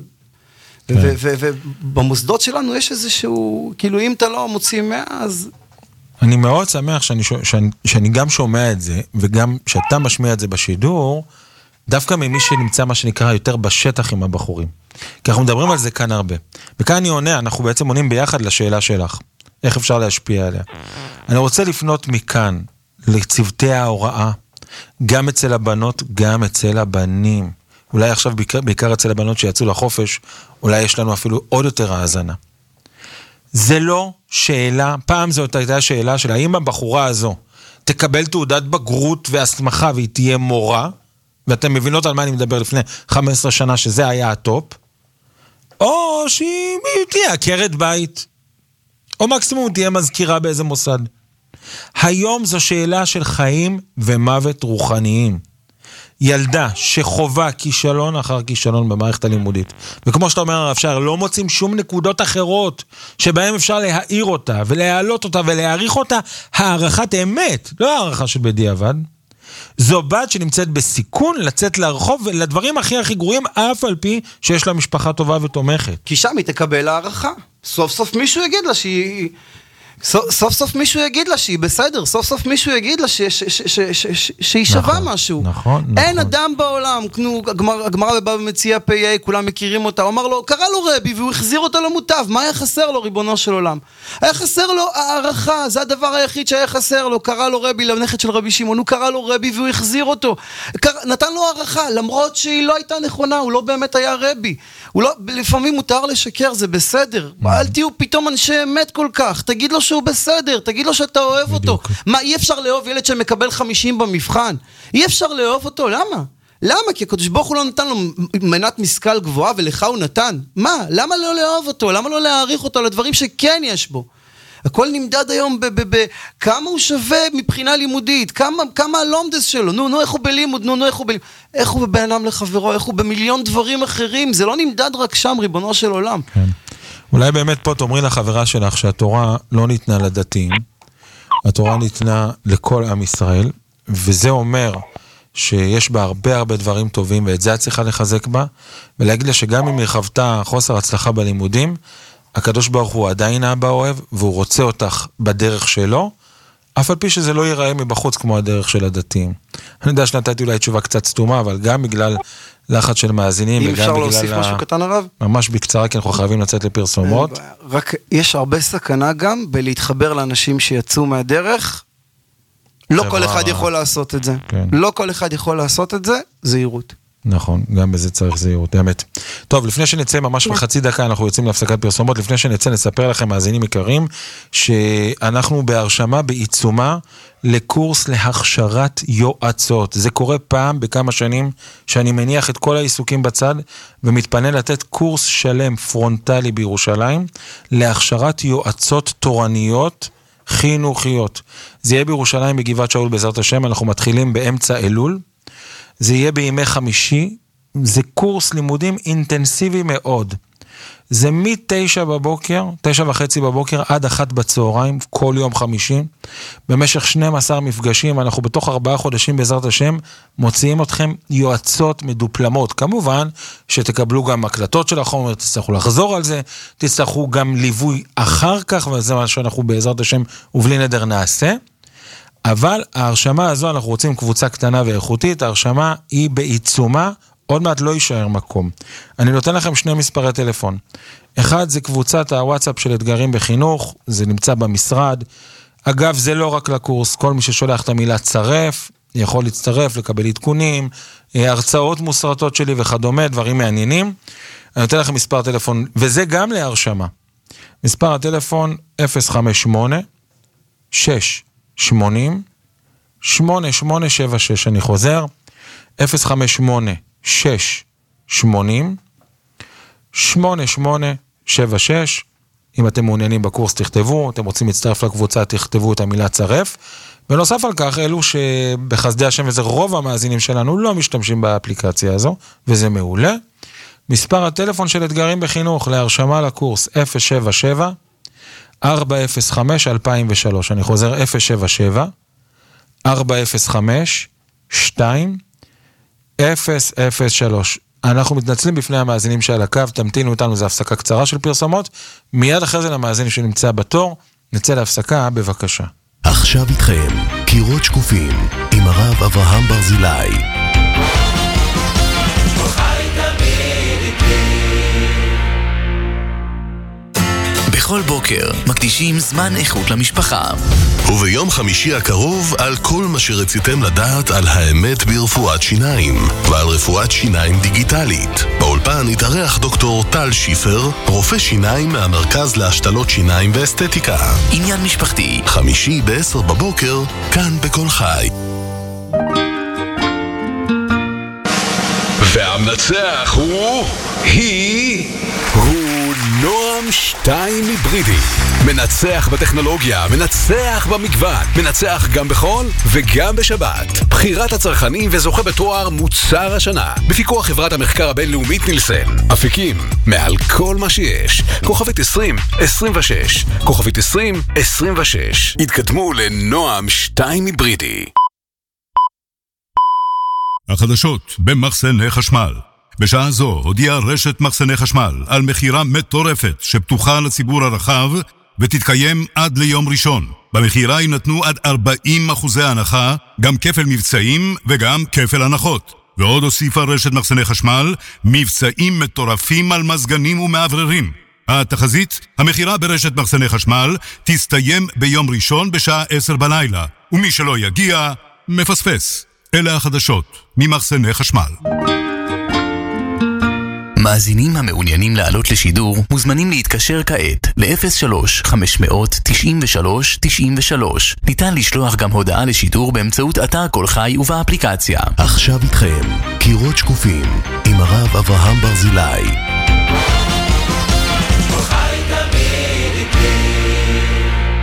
ובמוסדות שלנו יש איזשהו, כאילו אם אתה לא מוציא מאה, אז... אני מאוד שמח שאני, שאני, שאני גם שומע את זה, וגם שאתה משמיע את זה בשידור, דווקא ממי שנמצא מה שנקרא יותר בשטח עם הבחורים. כי אנחנו מדברים על זה כאן הרבה. וכאן אני עונה, אנחנו בעצם עונים ביחד לשאלה שלך. איך אפשר להשפיע עליה? אני רוצה לפנות מכאן לצוותי ההוראה, גם אצל הבנות, גם אצל הבנים. אולי עכשיו בעיקר, בעיקר אצל הבנות שיצאו לחופש, אולי יש לנו אפילו עוד יותר האזנה. זה לא שאלה, פעם זאת הייתה שאלה של האם הבחורה הזו תקבל תעודת בגרות והסמכה והיא תהיה מורה, ואתם מבינות על מה אני מדבר לפני חמש עשרה שנה שזה היה הטופ, או שהיא תהיה עקרת בית, או מקסימום תהיה מזכירה באיזה מוסד. היום זו שאלה של חיים ומוות רוחניים. ילדה שחובה כישלון אחר כישלון במערכת הלימודית. וכמו שאתה אומר הרב שייר, לא מוצאים שום נקודות אחרות שבהם אפשר להעיר אותה ולהעלות אותה ולהעריך אותה הערכת אמת, לא הערכה של בדיעבד. זו בת שנמצאת בסיכון לצאת לרחוב ולדברים הכי הכי גרועים, אף על פי שיש לה משפחה טובה ותומכת. כי שם היא תקבל הערכה. סוף סוף מישהו יגיד לה שהיא... סוף סוף מישהו יגיד לה שהיא בסדר, סוף סוף מישהו יגיד לה שהיא שווה משהו. נכון, נכון. אין אדם בעולם, הגמרא בבבא מציעא פ"א, כולם מכירים אותה, הוא אמר לו, קרא לו רבי והוא החזיר אותו למוטב, מה היה חסר לו ריבונו של עולם? היה חסר לו הערכה, זה הדבר היחיד שהיה חסר לו, קרא לו רבי לנכד של רבי שמעון, הוא קרא לו רבי והוא החזיר אותו, נתן לו הערכה, למרות שהיא לא הייתה נכונה, הוא לא באמת היה רבי, לא, לפעמים מותר לשקר, זה בסדר, אל תהיו פתאום אנשי אמת כל כך, תגיד לו שהוא בסדר, תגיד לו שאתה אוהב אותו. מה, אי אפשר לאהוב ילד שמקבל חמישים במבחן? אי אפשר לאהוב אותו, למה? למה? כי הקדוש ברוך הוא לא נתן לו מנת משכל גבוהה ולך הוא נתן. מה? למה לא לאהוב אותו? למה לא להעריך אותו לדברים שכן יש בו? הכל נמדד היום בכמה הוא שווה מבחינה לימודית, כמה, כמה הלומדס שלו, נו, נו, איך הוא בלימוד, נו, נו, איך הוא בלימוד, איך הוא בבינם לחברו, איך הוא במיליון דברים אחרים, זה לא נמדד רק שם, ריבונו של עולם. כן. אולי באמת פה תאמרי לחברה שלך שהתורה לא ניתנה לדתיים, התורה ניתנה לכל עם ישראל, וזה אומר שיש בה הרבה הרבה דברים טובים, ואת זה את צריכה לחזק בה, ולהגיד לה שגם אם הרחבתה חוסר הצלחה בלימודים, הקדוש ברוך הוא עדיין אבא אוהב, והוא רוצה אותך בדרך שלו, אף על פי שזה לא ייראה מבחוץ כמו הדרך של הדתיים. אני יודע שנתתי אולי תשובה קצת סתומה, אבל גם בגלל לחץ של מאזינים, אם אפשר להוסיף משהו קטן הרב? ממש בקצרה, כי אנחנו חייבים לצאת לפרסומות. רק יש הרבה סכנה גם בלהתחבר לאנשים שיצאו מהדרך, לא כל אחד יכול לעשות את זה. לא כל אחד יכול לעשות את זה, זהירות. נכון, גם בזה צריך זהירות, באמת. טוב, לפני שנצא ממש בחצי דקה, אנחנו יוצאים להפסקת פרסומות, לפני שנצא נספר לכם, מאזינים יקרים, שאנחנו בהרשמה, בעיצומה, לקורס להכשרת יועצות. זה קורה פעם בכמה שנים, שאני מניח את כל העיסוקים בצד, ומתפנה לתת קורס שלם פרונטלי בירושלים, להכשרת יועצות תורניות, חינוכיות. זה יהיה בירושלים בגבעת שאול בעזרת השם, אנחנו מתחילים באמצע אלול, זה יהיה בימי חמישי, זה קורס לימודים אינטנסיבי מאוד. זה מתשע בבוקר, תשע וחצי בבוקר, עד אחת בצהריים, כל יום חמישי. במשך שנים עשר מפגשים, אנחנו בתוך ארבעה חודשים בעזרת השם, מוציאים אתכם יועצות מדופלמות. כמובן שתקבלו גם הקלטות של החומר, תצטרכו לחזור על זה, תצטרכו גם ליווי אחר כך, וזה מה שאנחנו בעזרת השם ובלי נדר נעשה. אבל ההרשמה הזו, אנחנו רוצים קבוצה קטנה ואיכותית, ההרשמה היא בעיצומה, עוד מעט לא יישאר מקום. אני נותן לכם שני מספרי טלפון. אחד זה קבוצת הוואטסאפ של אתגרים בחינוך, זה נמצא במשרד. אגב, זה לא רק לקורס, כל מי ששולח את המילה צרף, יכול להצטרף, לקבל עדכונים, הרצאות מוסרטות שלי וכדומה, דברים מעניינים. אני נותן לכם מספר טלפון, וזה גם להרשמה. מספר הטלפון אפס חמש שמונה שש שמונים שמונה שמונה שבע שש, אני חוזר, אפס חמש שמונה שש שמונים שמונה שמונה שבע שש. אם אתם מעוניינים בקורס תכתבו, אתם רוצים להצטרף לקבוצה תכתבו את המילה צרף. בנוסף על כך, אלו שבחסדי השם וזה רוב המאזינים שלנו לא משתמשים באפליקציה הזו, וזה מעולה. מספר הטלפון של אתגרים בחינוך להרשמה לקורס אפס שבע שבע ארבע אפס חמש אלפיים ושלוש. אני חוזר אפס שבע שבע ארבע אפס חמש שתיים אפס אפס שלוש. אנחנו מתנצלים בפני המאזינים שעל הקו, תמתינו איתנו, זו הפסקה קצרה של פרסומות, מיד אחרי זה למאזין שנמצא בתור, נצא להפסקה, בבקשה. עכשיו איתכם, קירות שקופים, עם הרב אברהם ברזילי. בכל בוקר מקדישים זמן איכות למשפחה. וביום חמישי הקרוב על כל מה שרציתם לדעת על האמת ברפואת שיניים ועל רפואת שיניים דיגיטלית. באולפן התארח דוקטור טל שיפר, רופא שיניים מהמרכז להשתלות שיניים ואסתטיקה. עניין משפחתי. חמישי בעשר בבוקר, כאן בכל חי. והמנצח הוא... היא... הוא... נועם שתיים היברידי. מנצח בטכנולוגיה, מנצח במגוון, מנצח גם בחול וגם בשבת. בחירת הצרכנים וזוכה בתואר מוצר השנה. בפיקוח חברת המחקר הבינלאומית נילסן. אפיקים, מעל כל מה שיש. כוכבית עשרים עשרים ושש. כוכבית עשרים עשרים ושש. התקדמו לנועם שתיים היברידי. החדשות במחסני חשמל. בשעה זו הודיעה רשת מחסני חשמל על מחירה מטורפת שפתוחה לציבור הרחב ותתקיים עד ליום ראשון. במחירה יינתנו עד ארבעים אחוזי הנחה, גם כפל מבצעים וגם כפל הנחות. ועוד הוסיפה רשת מחסני חשמל מבצעים מטורפים על מזגנים ומעבררים. התחזית, המחירה ברשת מחסני חשמל תסתיים ביום ראשון בשעה עשר בלילה, ומי שלא יגיע, מפספס. אלה החדשות ממחסני חשמל. מאזינים המעוניינים לעלות לשידור מוזמנים להתקשר כעת ל-אפס שלוש חמש תשע שלוש תשע שלוש. ניתן לשלוח גם הודעה לשידור באמצעות אתר כל חי ובאפליקציה. עכשיו איתכם, קירות שקופים, עם הרב אברהם ברזילי.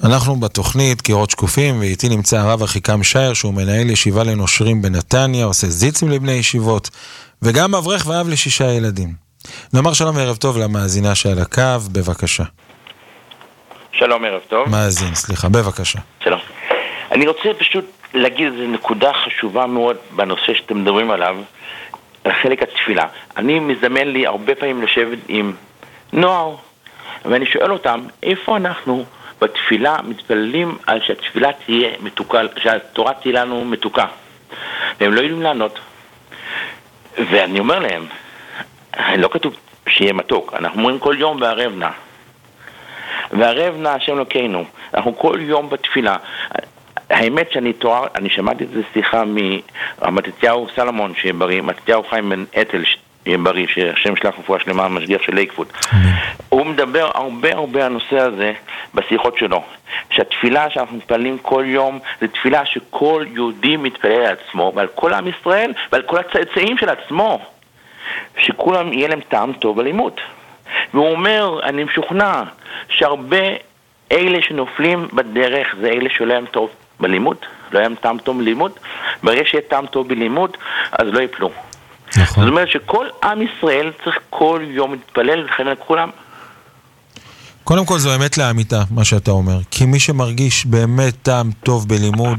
אנחנו בתוכנית קירות שקופים, ואיתי נמצא הרב אחיקם שייר, שהוא מנהל ישיבה לנושרים בנתניה, עושה זיצים לבני ישיבות, וגם אברך ואב לשישה ילדים. נאמר שלום וערב טוב למאזינה שעל הקו, בבקשה. שלום, ערב טוב. מאזין, סליחה, בבקשה. שלום. אני רוצה פשוט להגיד איזו נקודה חשובה מאוד בנושא שאתם מדברים עליו, חלק התפילה. אני מזמן לי הרבה פעמים לשבת עם נוער, ואני שואל אותם, איפה אנחנו בתפילה מתפללים על שהתפילה תהיה מתוקה, שהתורה תהיה לנו מתוקה? והם לא יודעים לענות. ואני אומר להם, לא כתוב שיהיה מתוק, אנחנו אומרים כל יום בערב נע. וערב נע השם אלוקינו, אנחנו כל יום בתפילה. האמת שאני תואר, אני שמעתי את זה שיחה ממתתיהו סלמון שיהיה בריא, מתתיהו חיים בן אתל שיהיה בריא, שהשם שלח רפואה שלמה, משגיח של לייקפוט. הוא מדבר הרבה הרבה על הנושא הזה בשיחות שלו, שהתפילה שאנחנו מתפללים כל יום, זה תפילה שכל יהודי מתפלל על עצמו, ועל כל עם ישראל, ועל כל הצאצאים של עצמו, שכולם יהיה להם טעם טוב בלימוד. והוא אומר, אני משוכנע שהרבה אלה שנופלים בדרך זה אלה שלא הם טוב בלימוד, לא הם טעם טוב בלימוד. ברגע שיהיה טעם טוב בלימוד, אז לא יפלו. נכון. זאת אומרת שכל עם ישראל צריך כל יום להתפלל ולכן על כולם. קודם כל זו אמת לאמיתה, מה שאתה אומר. כי מי שמרגיש באמת טעם טוב בלימוד,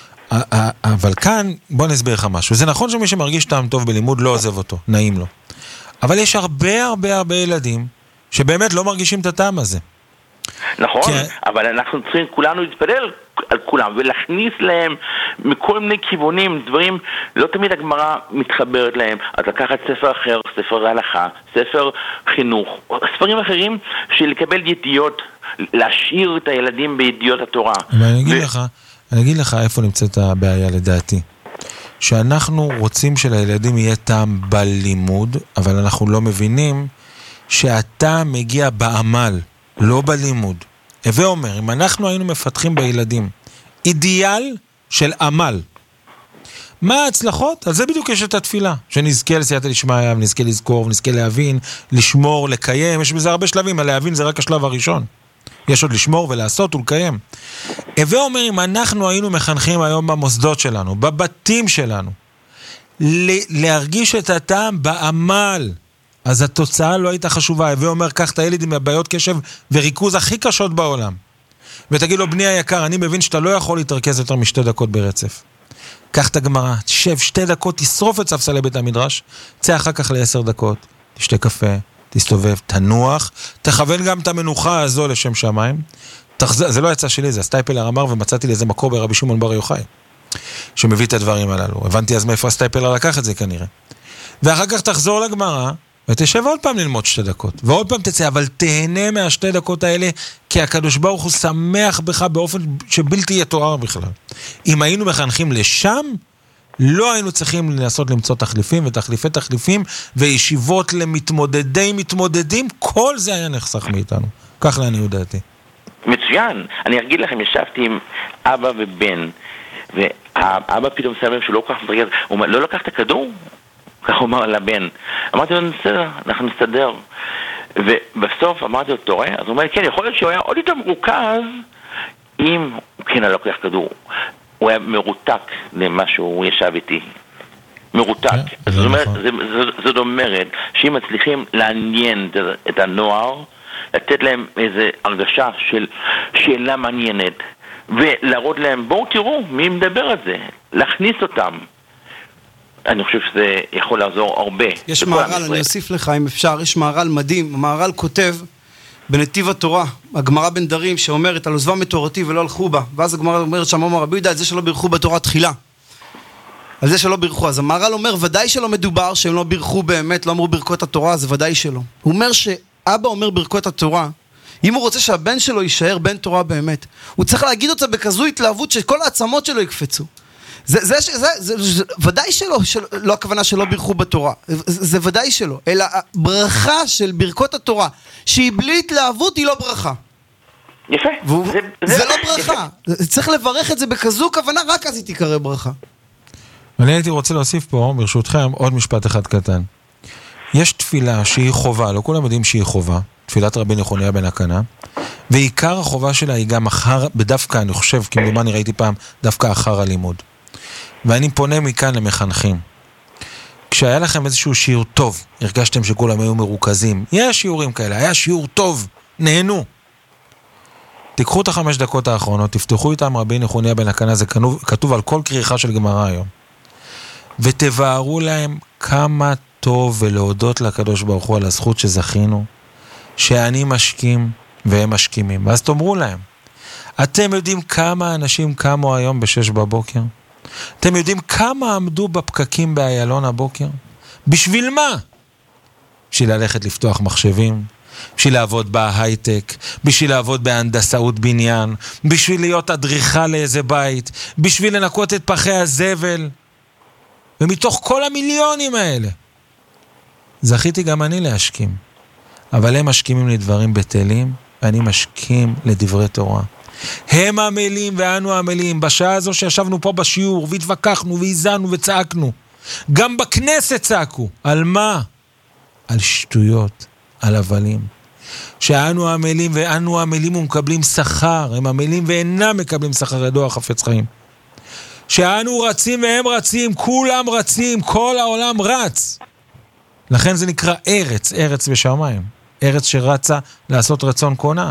אבל כאן, בוא נסביר לך משהו. זה נכון שמי שמרגיש טעם טוב בלימוד לא עוזב אותו, נעים לו. אבל יש הרבה הרבה הרבה ילדים שבאמת לא מרגישים את הטעם הזה. נכון, כי... אבל אנחנו צריכים כולנו להתפלל על כולם ולהכניס להם מכל מיני כיוונים, דברים, לא תמיד הגמרא מתחברת להם. אז לקחת ספר אחר, ספר הלכה, ספר חינוך, ספרים אחרים של לקבל ידיעות, להשאיר את הילדים בידיעות התורה. אני אגיד ו... לך, אני אגיד לך איפה נמצאת הבעיה לדעתי. שאנחנו רוצים שלילדים יהיה טעם בלימוד, אבל אנחנו לא מבינים שהטעם מגיע בעמל, לא בלימוד. הווה אומר, אם אנחנו היינו מפתחים בילדים אידיאל של עמל, מה ההצלחות? על זה בדיוק יש את התפילה, שנזכה לסייעתא דשמיא, ונזכה לזכור, ונזכה להבין, לשמור, לקיים, יש בזה הרבה שלבים, להבין זה רק השלב הראשון. יש עוד לשמור ולעשות ולקיים. הווה אומר, אם אנחנו היינו מחנכים היום במוסדות שלנו, בבתים שלנו, להרגיש את הטעם בעמל, אז התוצאה לא הייתה חשובה. הווה אומר, קח את הילד עם הבעיות קשב וריכוז הכי קשות בעולם, ותגיד לו, בני היקר, אני מבין שאתה לא יכול להתרכז יותר משתי דקות ברצף. קח את הגמרא, תשב שתי דקות, תשרוף את ספסלי בית המדרש, צא אחר כך לעשר דקות, תשתה קפה, תסתובב, תנוח, תכוון גם את המנוחה הזו לשם שמיים. תחז... זה לא יצא שלי, זה הסטייפלר אמר, ומצאתי לאיזה מקור ברבי שמעון בר יוחאי, שמביא את הדברים הללו. הבנתי אז מאיפה הסטייפלר לקח את זה כנראה. ואחר כך תחזור לגמרא, ותשב עוד פעם ללמוד שתי דקות, ועוד פעם תצא, אבל תהנה מהשתי דקות האלה, כי הקדוש ברוך הוא שמח בך באופן שבלתי יתואר בכלל. אם היינו מחנכים לשם, לא היינו צריכים לנסות למצוא תחליפים ותחליפי תחליפים וישיבות למתמודדי מתמודדים, כל זה היה נחסך מאיתנו. כך לעניות דעתי. מצוין. אני אגיד לכם, ישבתי עם אבא ובן, והאבא פתאום שם לב שהוא לא כל כך מתרגז, הוא אומר, לא לקח את הכדור? כך הוא אמר לבן. אמרתי לו, בסדר, אנחנו נסתדר. ובסוף אמרתי לו, תורה? אז הוא אומר, כן, יכול להיות שהוא היה עוד יותר מרוכז אם הוא כן לוקח כדור. הוא היה מרותק למה שהוא ישב איתי. מרותק. זאת אומרת, זאת אומרת, שאם מצליחים לעניין את הנוער, לתת להם איזו הרגשה של שאלה מעניינת, ולהראות להם, בואו תראו מי מדבר על זה, להכניס אותם. אני חושב שזה יכול לעזור הרבה. יש מערל, אני אוסיף לך אם אפשר, יש מערל מדהים. המערל כותב בנתיב התורה, הגמרא בן דרים, שאומרת על עוזבם מתורתי ולא הלכו בה, ואז הגמרא אומרת שם, אמר רבי יהודה, על זה שלא בירכו בתורה תחילה, על זה שלא בירכו. אז המערל אומר, ודאי שלא מדובר שהם לא בירכו באמת, לא אמרו ברכות התורה, זה ודאי שלא. הוא אומר שאבא אומר ברכות התורה, אם הוא רוצה שהבן שלו יישאר בן תורה באמת, הוא צריך להגיד אותה בכזו התלהבות שכל העצמות שלו יקפצו. זה, זה, זה, זה, זה, זה ודאי שלא, של, לא הכוונה שלא בירכו בתורה, זה, זה ודאי שלא, אלא ברכה של ברכות התורה, שהיא בלי התלהבות, היא לא ברכה. יפה. והוא, זה, זה, זה לא ברכה. זה, צריך לברך את זה בכזו כוונה, רק אז היא תיקרא ברכה. אני הייתי רוצה להוסיף פה, ברשותכם, עוד משפט אחד קטן. יש תפילה שהיא חובה, לא כולם יודעים שהיא חובה, תפילת רבי נחוניה בן הקנה, ועיקר החובה שלה היא גם אחר, בדווקא אני חושב, כמדומה אני ראיתי פעם, דווקא אחר הלימוד. ואני פונה מכאן למחנכים. כשהיה לכם איזשהו שיעור טוב, הרגשתם שכולם היו מרוכזים, יש שיעורים כאלה, היה שיעור טוב, נהנו. תיקחו את החמש דקות האחרונות, תפתחו איתם רבי נחוניה בן הקנה, זה כתוב על כל כריכה של גמרא היום. ותבארו להם כמה טוב ולהודות לקדוש ברוך הוא על הזכות שזכינו, שאני משכים והם משכימים. ואז תאמרו להם, אתם יודעים כמה אנשים קמו היום בשש בבוקר? אתם יודעים כמה עמדו בפקקים באיילון הבוקר? בשביל מה? בשביל ללכת לפתוח מחשבים, בשביל לעבוד בהייטק, בשביל לעבוד בהנדסאות בניין, בשביל להיות אדריכל לאיזה בית, בשביל לנקות את פחי הזבל. ומתוך כל המיליונים האלה, זכיתי גם אני להשכים. אבל הם משכימים לדברים בטלים, ואני משכים לדברי תורה. הם עמלים ואנו עמלים. בשעה הזו שישבנו פה בשיעור, והתווכחנו והזענו וצעקנו. גם בכנסת צעקו. על מה? על שטויות, על הבלים. שאנו עמלים ואנו עמלים ומקבלים שכר. הם עמלים ואינם מקבלים שכר, ידוע חפץ חיים. שאנו רצים והם רצים, כולם רצים, כל העולם רץ. לכן זה נקרא ארץ, ארץ ושמיים. ארץ שרצה לעשות רצון קונה.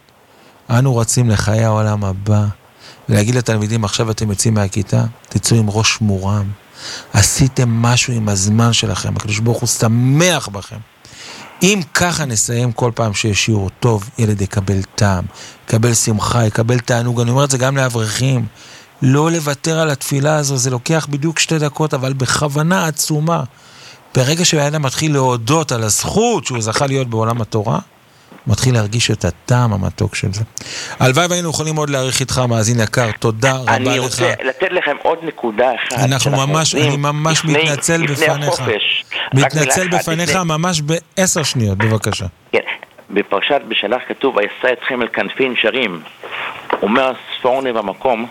אנו רצים לחיי העולם הבא, ולהגיד לתלמידים, עכשיו אתם יוצאים מהכיתה, תצאו עם ראש מורם. עשיתם משהו עם הזמן שלכם, הקדוש ברוך הוא שמח בכם. אם ככה נסיים כל פעם שיש שיעור טוב, ילד יקבל טעם, יקבל שמחה, יקבל תענוג. אני אומר את זה גם לאברכים. לא לוותר על התפילה הזו, זה לוקח בדיוק שתי דקות, אבל בכוונה עצומה. ברגע שהילד מתחיל להודות על הזכות שהוא זכה להיות בעולם התורה, מתחיל להרגיש את הטעם המתוק של זה. הלוואי והיינו יכולים עוד להעריך איתך, מאזין יקר, תודה רבה לך. אני רוצה לתת לכם עוד נקודה אחת. אנחנו ממש, אני ממש מתנצל בפניך. מתנצל בפניך ממש בעשר שניות, בבקשה. כן, בפרשת בשלח כתוב, וישא אתכם אל כנפי נשרים. אומר ספורני במקום,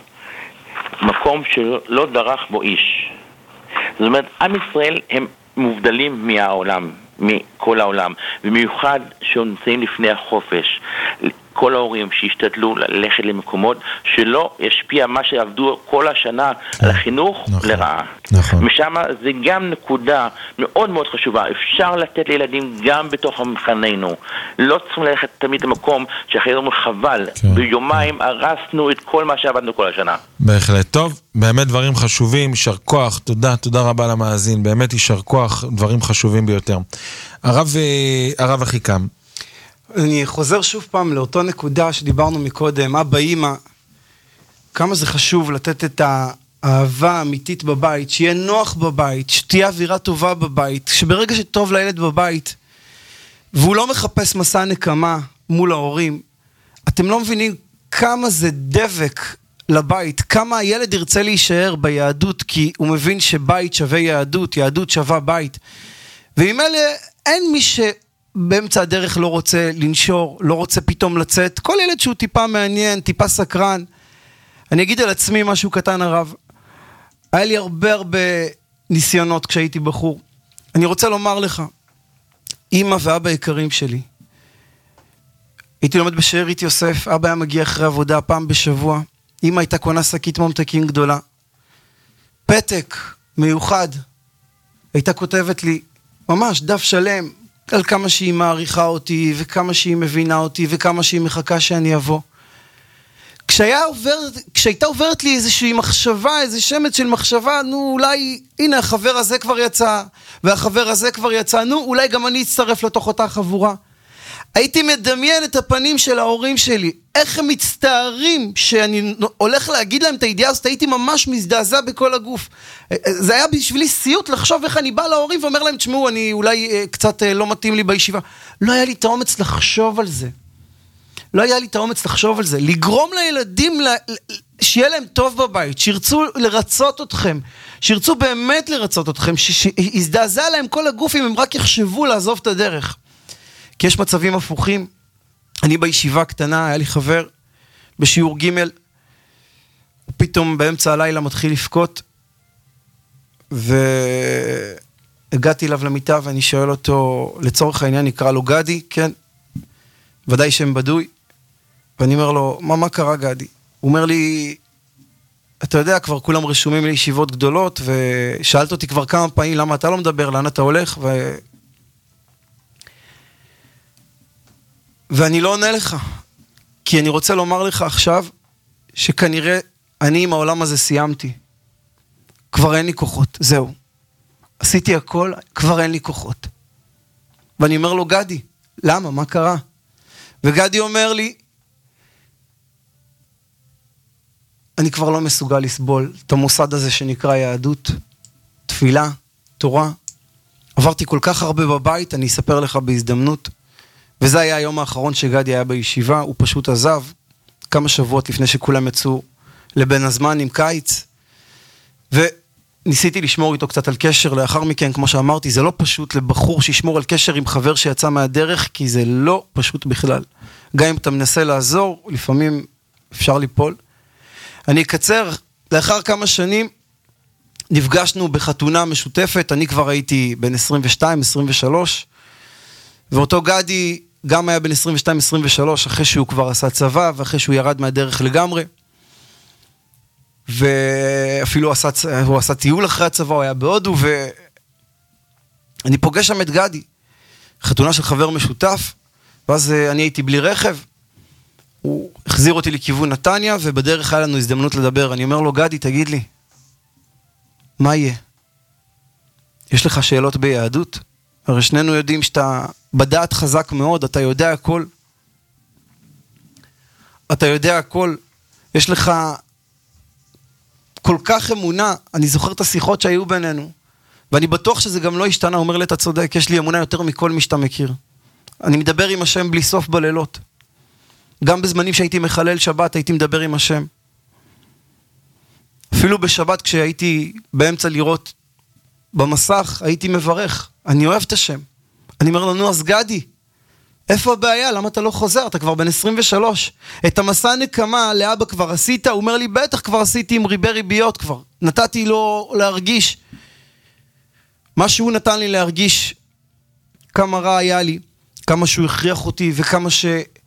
מקום שלא דרך בו איש. זאת אומרת, עם ישראל הם מובדלים מהעולם, מכל העולם, במיוחד שנמצאים לפני החופש. כל ההורים שהשתדלו ללכת למקומות שלא ישפיע מה שעבדו כל השנה על החינוך לרעה. משם זה גם נקודה מאוד מאוד חשובה. אפשר לתת לילדים גם בתוך המחננו. לא צריכים ללכת תמיד למקום שאחרי זה חבל. ביומיים הרסנו את כל מה שעבדנו כל השנה. בהחלט. טוב, באמת דברים חשובים, יישר כוח, תודה, תודה רבה למאזין. באמת יישר כוח, דברים חשובים ביותר. הרב, הרב אחיקם. אני חוזר שוב פעם לאותו נקודה שדיברנו מקודם, אבא, אמא, כמה זה חשוב לתת את האהבה האמיתית בבית, שיהיה נוח בבית, שתהיה אווירה טובה בבית, שברגע שטוב לילד בבית, והוא לא מחפש מסע נקמה מול ההורים, אתם לא מבינים כמה זה דבק לבית, כמה הילד ירצה להישאר ביהדות, כי הוא מבין שבית שווה יהדות, יהדות שווה בית, ועם אלה אין מי ש... באמצע הדרך לא רוצה לנשור, לא רוצה פתאום לצאת. כל ילד שהוא טיפה מעניין, טיפה סקרן. אני אגיד על עצמי משהו קטן הרב. היה לי הרבה הרבה ניסיונות כשהייתי בחור. אני רוצה לומר לך, אמא ואבא יקרים שלי, הייתי לומד בשארית יוסף, אבא היה מגיע אחרי עבודה פעם בשבוע, אמא הייתה קונה שקית ממתקים גדולה. פתק מיוחד, הייתה כותבת לי, ממש דף שלם, על כמה שהיא מעריכה אותי, וכמה שהיא מבינה אותי, וכמה שהיא מחכה שאני אבוא. כשהיה עובר, כשהייתה עוברת לי איזושהי מחשבה, איזה שמץ של מחשבה, נו אולי, הנה החבר הזה כבר יצא, והחבר הזה כבר יצא, נו אולי גם אני אצטרף לתוך אותה חבורה. הייתי מדמיין את הפנים של ההורים שלי, איך הם מצטערים שאני הולך להגיד להם את הידיעה הזאת, הייתי ממש מזדעזע בכל הגוף. זה היה בשבילי סיוט לחשוב איך אני בא להורים ואומר להם, תשמעו, אני אולי קצת לא מתאים לי בישיבה. לא היה לי את האומץ לחשוב על זה. לא היה לי את האומץ לחשוב על זה. לגרום לילדים שיהיה להם טוב בבית, שירצו לרצות אתכם, שירצו באמת לרצות אתכם, שיזדעזע להם כל הגוף אם הם רק יחשבו לעזוב את הדרך. כי יש מצבים הפוכים. אני בישיבה קטנה, היה לי חבר בשיעור ג', ופתאום באמצע הלילה מתחיל לפקוט, והגעתי אליו למיטה ואני שואל אותו, לצורך העניין נקרא לו גדי, כן, ודאי שם בדוי, ואני אומר לו, מה, מה קרה גדי? הוא אומר לי, אתה יודע, כבר כולם רשומים לישיבות גדולות, ושאלת אותי כבר כמה פעמים, למה אתה לא מדבר, לאן אתה הולך, ו... ואני לא עונה לך, כי אני רוצה לומר לך עכשיו, שכנראה אני עם העולם הזה סיימתי. כבר אין לי כוחות, זהו. עשיתי הכל, כבר אין לי כוחות. ואני אומר לו, גדי, למה? מה קרה? וגדי אומר לי, אני כבר לא מסוגל לסבול את המוסד הזה שנקרא יהדות, תפילה, תורה. עברתי כל כך הרבה בבית, אני אספר לך בהזדמנות. וזה היה היום האחרון שגדי היה בישיבה, הוא פשוט עזב כמה שבועות לפני שכולם יצאו לבין הזמן עם קיץ. וניסיתי לשמור איתו קצת על קשר לאחר מכן, כמו שאמרתי, זה לא פשוט לבחור שישמור על קשר עם חבר שיצא מהדרך, כי זה לא פשוט בכלל. גם אם אתה מנסה לעזור, לפעמים אפשר ליפול. אני אקצר, לאחר כמה שנים נפגשנו בחתונה משותפת, אני כבר הייתי בין עשרים ושתיים עשרים ושלוש, ואותו גדי גם היה בין עשרים ושתיים עשרים ושלוש, אחרי שהוא כבר עשה צבא, ואחרי שהוא ירד מהדרך לגמרי, ואפילו הוא עשה, הוא עשה טיול אחרי הצבא, הוא היה בהודו, ואני פוגש שם את גדי, חתונה של חבר משותף, ואז אני הייתי בלי רכב, הוא החזיר אותי לכיוון נתניה, ובדרך היה לנו הזדמנות לדבר. אני אומר לו, גדי, תגיד לי, מה יהיה? יש לך שאלות ביהדות? הרי שנינו יודעים שאתה בדעת חזק מאוד, אתה יודע הכל. אתה יודע הכל. יש לך כל כך אמונה, אני זוכר את השיחות שהיו בינינו, ואני בטוח שזה גם לא השתנה, הוא אומר לי, אתה צודק, יש לי אמונה יותר מכל מי שאתה מכיר. אני מדבר עם השם בלי סוף בלילות. גם בזמנים שהייתי מחלל שבת, הייתי מדבר עם השם. אפילו בשבת, כשהייתי באמצע לראות במסך, הייתי מברך. אני אוהב את השם. אני אומר לנו, אז גדי, איפה הבעיה? למה אתה לא חוזר? אתה כבר בן עשרים ושלוש. את המסע נקמה לאבא כבר עשית? הוא אומר לי, בטח כבר עשיתי עם ריבי ריביות כבר. נתתי לו להרגיש. מה שהוא נתן לי להרגיש, כמה רע היה לי, כמה שהוא הכריח אותי, וכמה ש...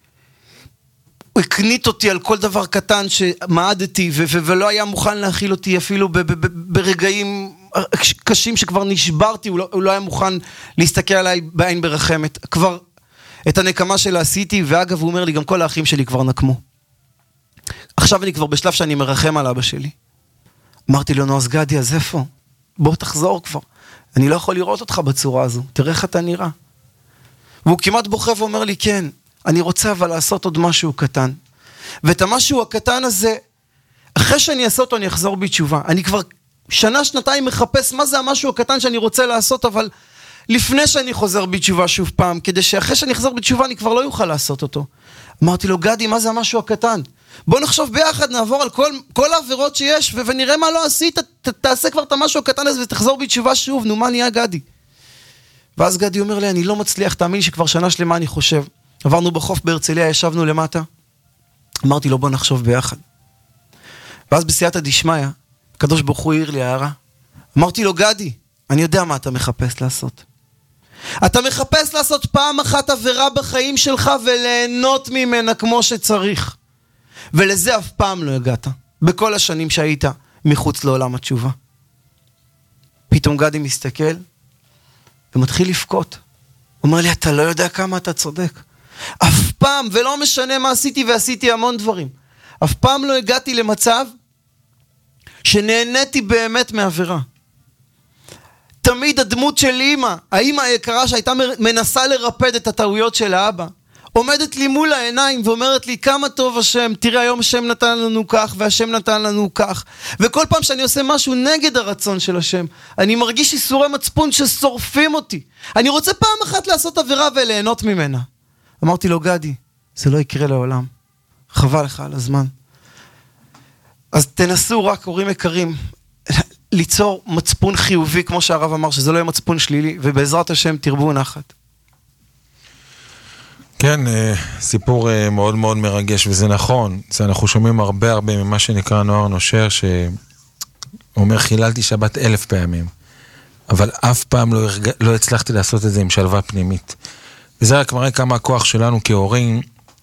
הוא הקנית אותי על כל דבר קטן שמעדתי, ו- ו- ולא היה מוכן להכיל אותי אפילו ב- ב- ב- ברגעים קשים שכבר נשברתי, הוא לא, הוא לא היה מוכן להסתכל עליי בעין ברחמת. כבר את הנקמה שלה עשיתי, ואגב הוא אומר לי, גם כל האחים שלי כבר נקמו. עכשיו אני כבר בשלב שאני מרחם על אבא שלי. אמרתי לו, נו, אז גדי, אז איפה? בוא תחזור כבר. אני לא יכול לראות אותך בצורה הזו, תראה איך אתה נראה. והוא כמעט בוכה ואומר לי, כן, אני רוצה אבל לעשות עוד משהו קטן. ואת המשהו הקטן הזה, אחרי שאני אעשה אותו, אני אחזור בתשובה. אני כבר שנה, שנתיים מחפש מה זה המשהו הקטן שאני רוצה לעשות, אבל לפני שאני חוזר בתשובה שוב פעם, כדי שאחרי שאני אחזור בתשובה, אני כבר לא יוכל לעשות אותו. אמרתי לו, גדי, מה זה המשהו הקטן? בוא נחשוב ביחד, נעבור על כל, כל העבירות שיש, ו- ונראה מה לא עשית, ת- תעשה כבר את המשהו הקטן הזה, ותחזור בתשובה שוב, נו, מה נהיה גדי? ואז גדי אומר לי, אני לא מצליח, תאמין שכבר שנה שלמה אני חושב. עברנו בחוף בהרצליה, ישבנו למטה, אמרתי לו, בוא נחשוב ביחד. ואז בסייעתא דשמיא, הקדוש ברוך הוא העיר לי הערה. אמרתי לו, גדי, אני יודע מה אתה מחפש לעשות. אתה מחפש לעשות פעם אחת עבירה בחיים שלך, וליהנות ממנה כמו שצריך. ולזה אף פעם לא הגעת, בכל השנים שהיית מחוץ לעולם התשובה. פתאום גדי מסתכל, ומתחיל לפקות. הוא אומר לי, אתה לא יודע כמה אתה צודק. אף פעם, ולא משנה מה עשיתי, ועשיתי המון דברים. אף פעם לא הגעתי למצב, שנהניתי באמת מעבירה. תמיד הדמות של אמא, האמא היקרה שהייתה מנסה לרפד את הטעויות של האבא, עומדת לי מול העיניים ואומרת לי, כמה טוב השם, תראה היום השם נתן לנו כך, והשם נתן לנו כך. וכל פעם שאני עושה משהו נגד הרצון של השם, אני מרגיש איסורי מצפון ששורפים אותי. אני רוצה פעם אחת לעשות עבירה וליהנות ממנה. אמרתי לו, גדי, זה לא יקרה לעולם. חבל לך על הזמן. אז תנסו רק, הורים יקרים, ליצור מצפון חיובי, כמו שהרב אמר, שזה לא יהיה מצפון שלילי, ובעזרת השם תרבו נחת. כן, סיפור מאוד מאוד מרגש, וזה נכון. זה אנחנו שומעים הרבה הרבה ממה שנקרא נוער נושר, שאומר, חיללתי שבת אלף פעמים, אבל אף פעם לא, הרג... לא הצלחתי לעשות את זה עם שלווה פנימית. וזה רק מראה כמה הכוח שלנו כהורים,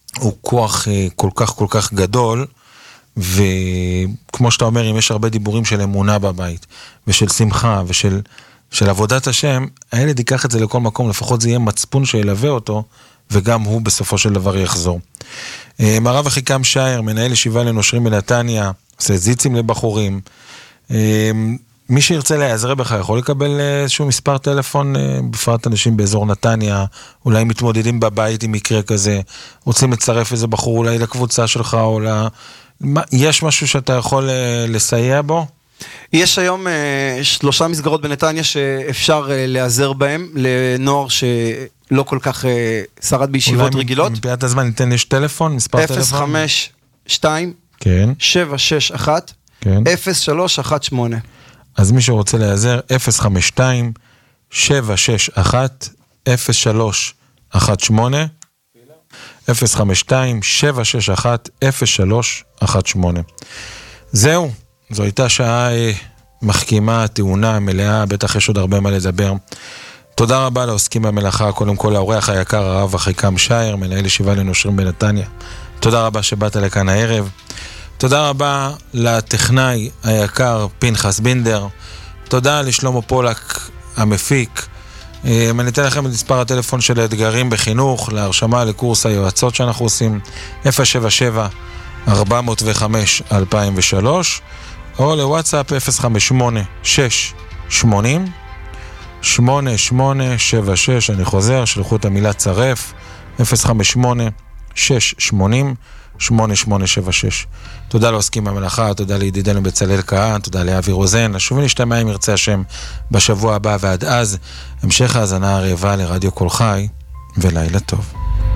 הוא כוח כל כך כל כך גדול, וכמו שאתה אומר, אם יש הרבה דיבורים של אמונה בבית, ושל שמחה, ושל של עבודת השם, הילד ייקח את זה לכל מקום, לפחות זה יהיה מצפון שילווה אותו, וגם הוא בסופו של דבר יחזור. הרב אחיקם שייר, מנהל ישיבה לנושרים בנתניה, עושה זיצים לבחורים, מי שירצה להיעזר בך יכול לקבל איזשהו מספר טלפון, בפרט אנשים באזור נתניה, אולי מתמודדים בבית עם מקרה כזה, רוצים לצרף איזה בחור אולי לקבוצה שלך, או לה... יש משהו שאתה יכול לסייע בו? יש היום שלושה מסגרות בנתניה שאפשר להיעזר בהם, לנוער שלא כל כך שרד בישיבות רגילות. מפאת הזמן ניתן יש טלפון, מספר טלפון? אפס חמש שתיים שבע שש אחת אפס שלוש אחת שמונה. אז מי שרוצה להיעזר, אפס חמש שתיים שבע שש אחת אפס שלוש אחת שמונה, אפס חמש שתיים שבע שש אחת אפס שלוש אחת שמונה. זהו, זו הייתה שעה אה, מחכימה, תאונה, מלאה, בטח יש עוד הרבה מה לדבר. תודה רבה לעוסקים במלאכה, קודם כל האורח היקר, הרב אחיקם שייר, מנהל ישיבה לנושרים בנתניה. תודה רבה שבאת לכאן הערב. תודה רבה לטכנאי היקר פנחס בינדר. תודה לשלמה פולק המפיק. אני אתן לכם את מספר הטלפון של האתגרים בחינוך, להרשמה לקורס היועצות שאנחנו עושים, אפס שבע שבע ארבע אפס חמש אלפיים ושלוש, או לוואטסאפ אפס חמש שמונה שש שמונים שמונה שמונה שבע שש. אני חוזר, שלחו את המילה צרף, אפס חמש שמונה שש שמונים שמונה שמונה שבע שש. תודה לעוסקים במלאכה, תודה לידידנו בצלאל כהן, תודה לאבי רוזן. נשוב ונשתמע אם ירצה השם בשבוע הבא, ועד אז המשך ההאזנה הרעבה לרדיו כל חי, ולילה טוב.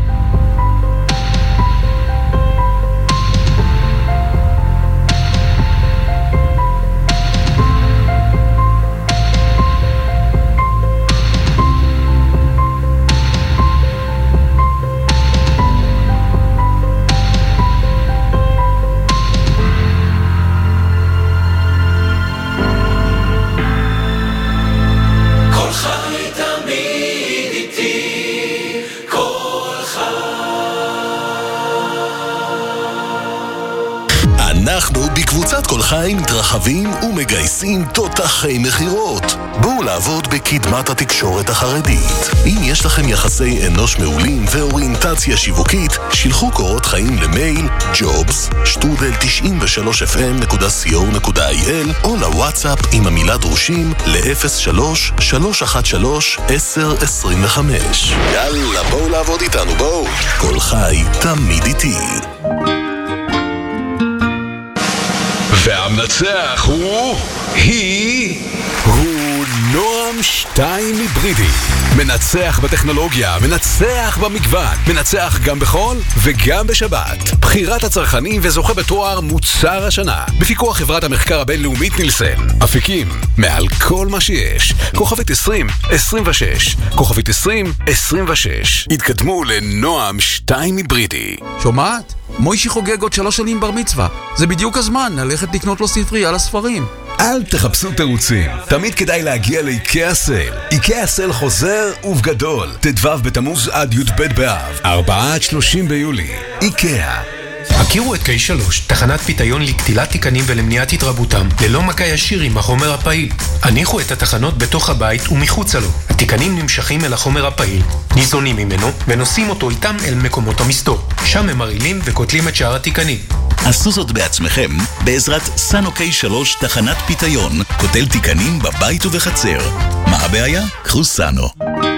אנחנו בקבוצת כל חי מתרחבים ומגייסים תותחי מחירות. בואו לעבוד בקדמת התקשורת החרדית. אם יש לכם יחסי אנוש מעולים ואוריינטציה שיווקית, שילחו קורות חיים למייל ג'ובס שטרודל תשעים ושלוש אף אם נקודה סי או נקודה איי אל או לוואטסאפ עם המילה דרושים ל-אפס שלוש שלוש אחת שלוש עשר עשרים וחמש. יאללה, בואו לעבוד איתנו, בואו. כל חי תמיד איתי. והמנצח הוא, היא, הוא נועם שתיים היברידי. מנצח בטכנולוגיה, מנצח במגוון, מנצח גם בחול וגם בשבת. בחירת הצרכנים וזוכה בתואר מוצר השנה. בפיקוח חברת המחקר הבינלאומית נילסן. אפיקים, מעל כל מה שיש. כוכבית עשרים עשרים ושש. כוכבית עשרים עשרים ושש. התקדמו לנועם שתיים היברידי. שומעת? מוישי חוגג עוד שלוש שנים בר מצווה. זה בדיוק הזמן, ללכת לקנות לו ספרי על הספרים. אל תחפשו תירוצים, תמיד כדאי להגיע לאיקאה סל. איקאה סל חוזר ובגדול, תדבב בתמוז עד י"ב באב, ארבעה עד שלושים ביולי. איקאה. הכירו את קיי שלוש, תחנת פיתיון לקטילת תיקנים ולמניעת התרבותם, ללא מכה ישיר עם החומר הפעיל. הניחו את התחנות בתוך הבית ומחוצה לו. התיקנים נמשכים אל החומר הפעיל, ניזונים ממנו ונושאים אותו איתם אל מקומות המסתור. שם הם מרעילים וקוטלים את שאר התיקנים. עשו זאת בעצמכם בעזרת סאנו קיי שלוש תחנת פיתיון, קוטל תיקנים בבית ובחצר. מה הבעיה? קחו סאנו.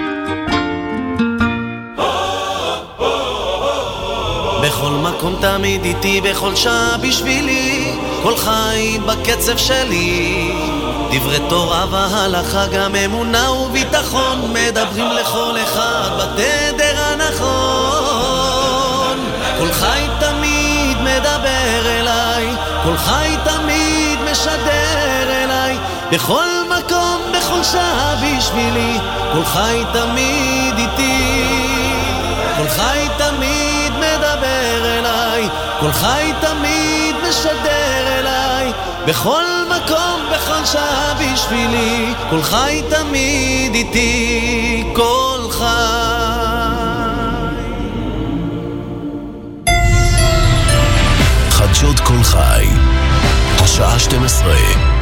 בכל מקום תמיד איתי, בכל שעה בשבילי, כל חי בקצב שלי. דברי תורה והלכה, גם אמונה וביטחון, מדברים לכל אחד בתדר הנכון. כל חי תמיד מדבר אליי, כל חי תמיד משדר אליי, בכל מקום, בכל שעה בשבילי, כל חי תמיד איתי, כל חי תמיד מדבר אליי, כל חי תמיד משדר אליי, בכל מקום, בכל שעה בשבילי, כל חי תמיד איתי, כל חי. עשרה.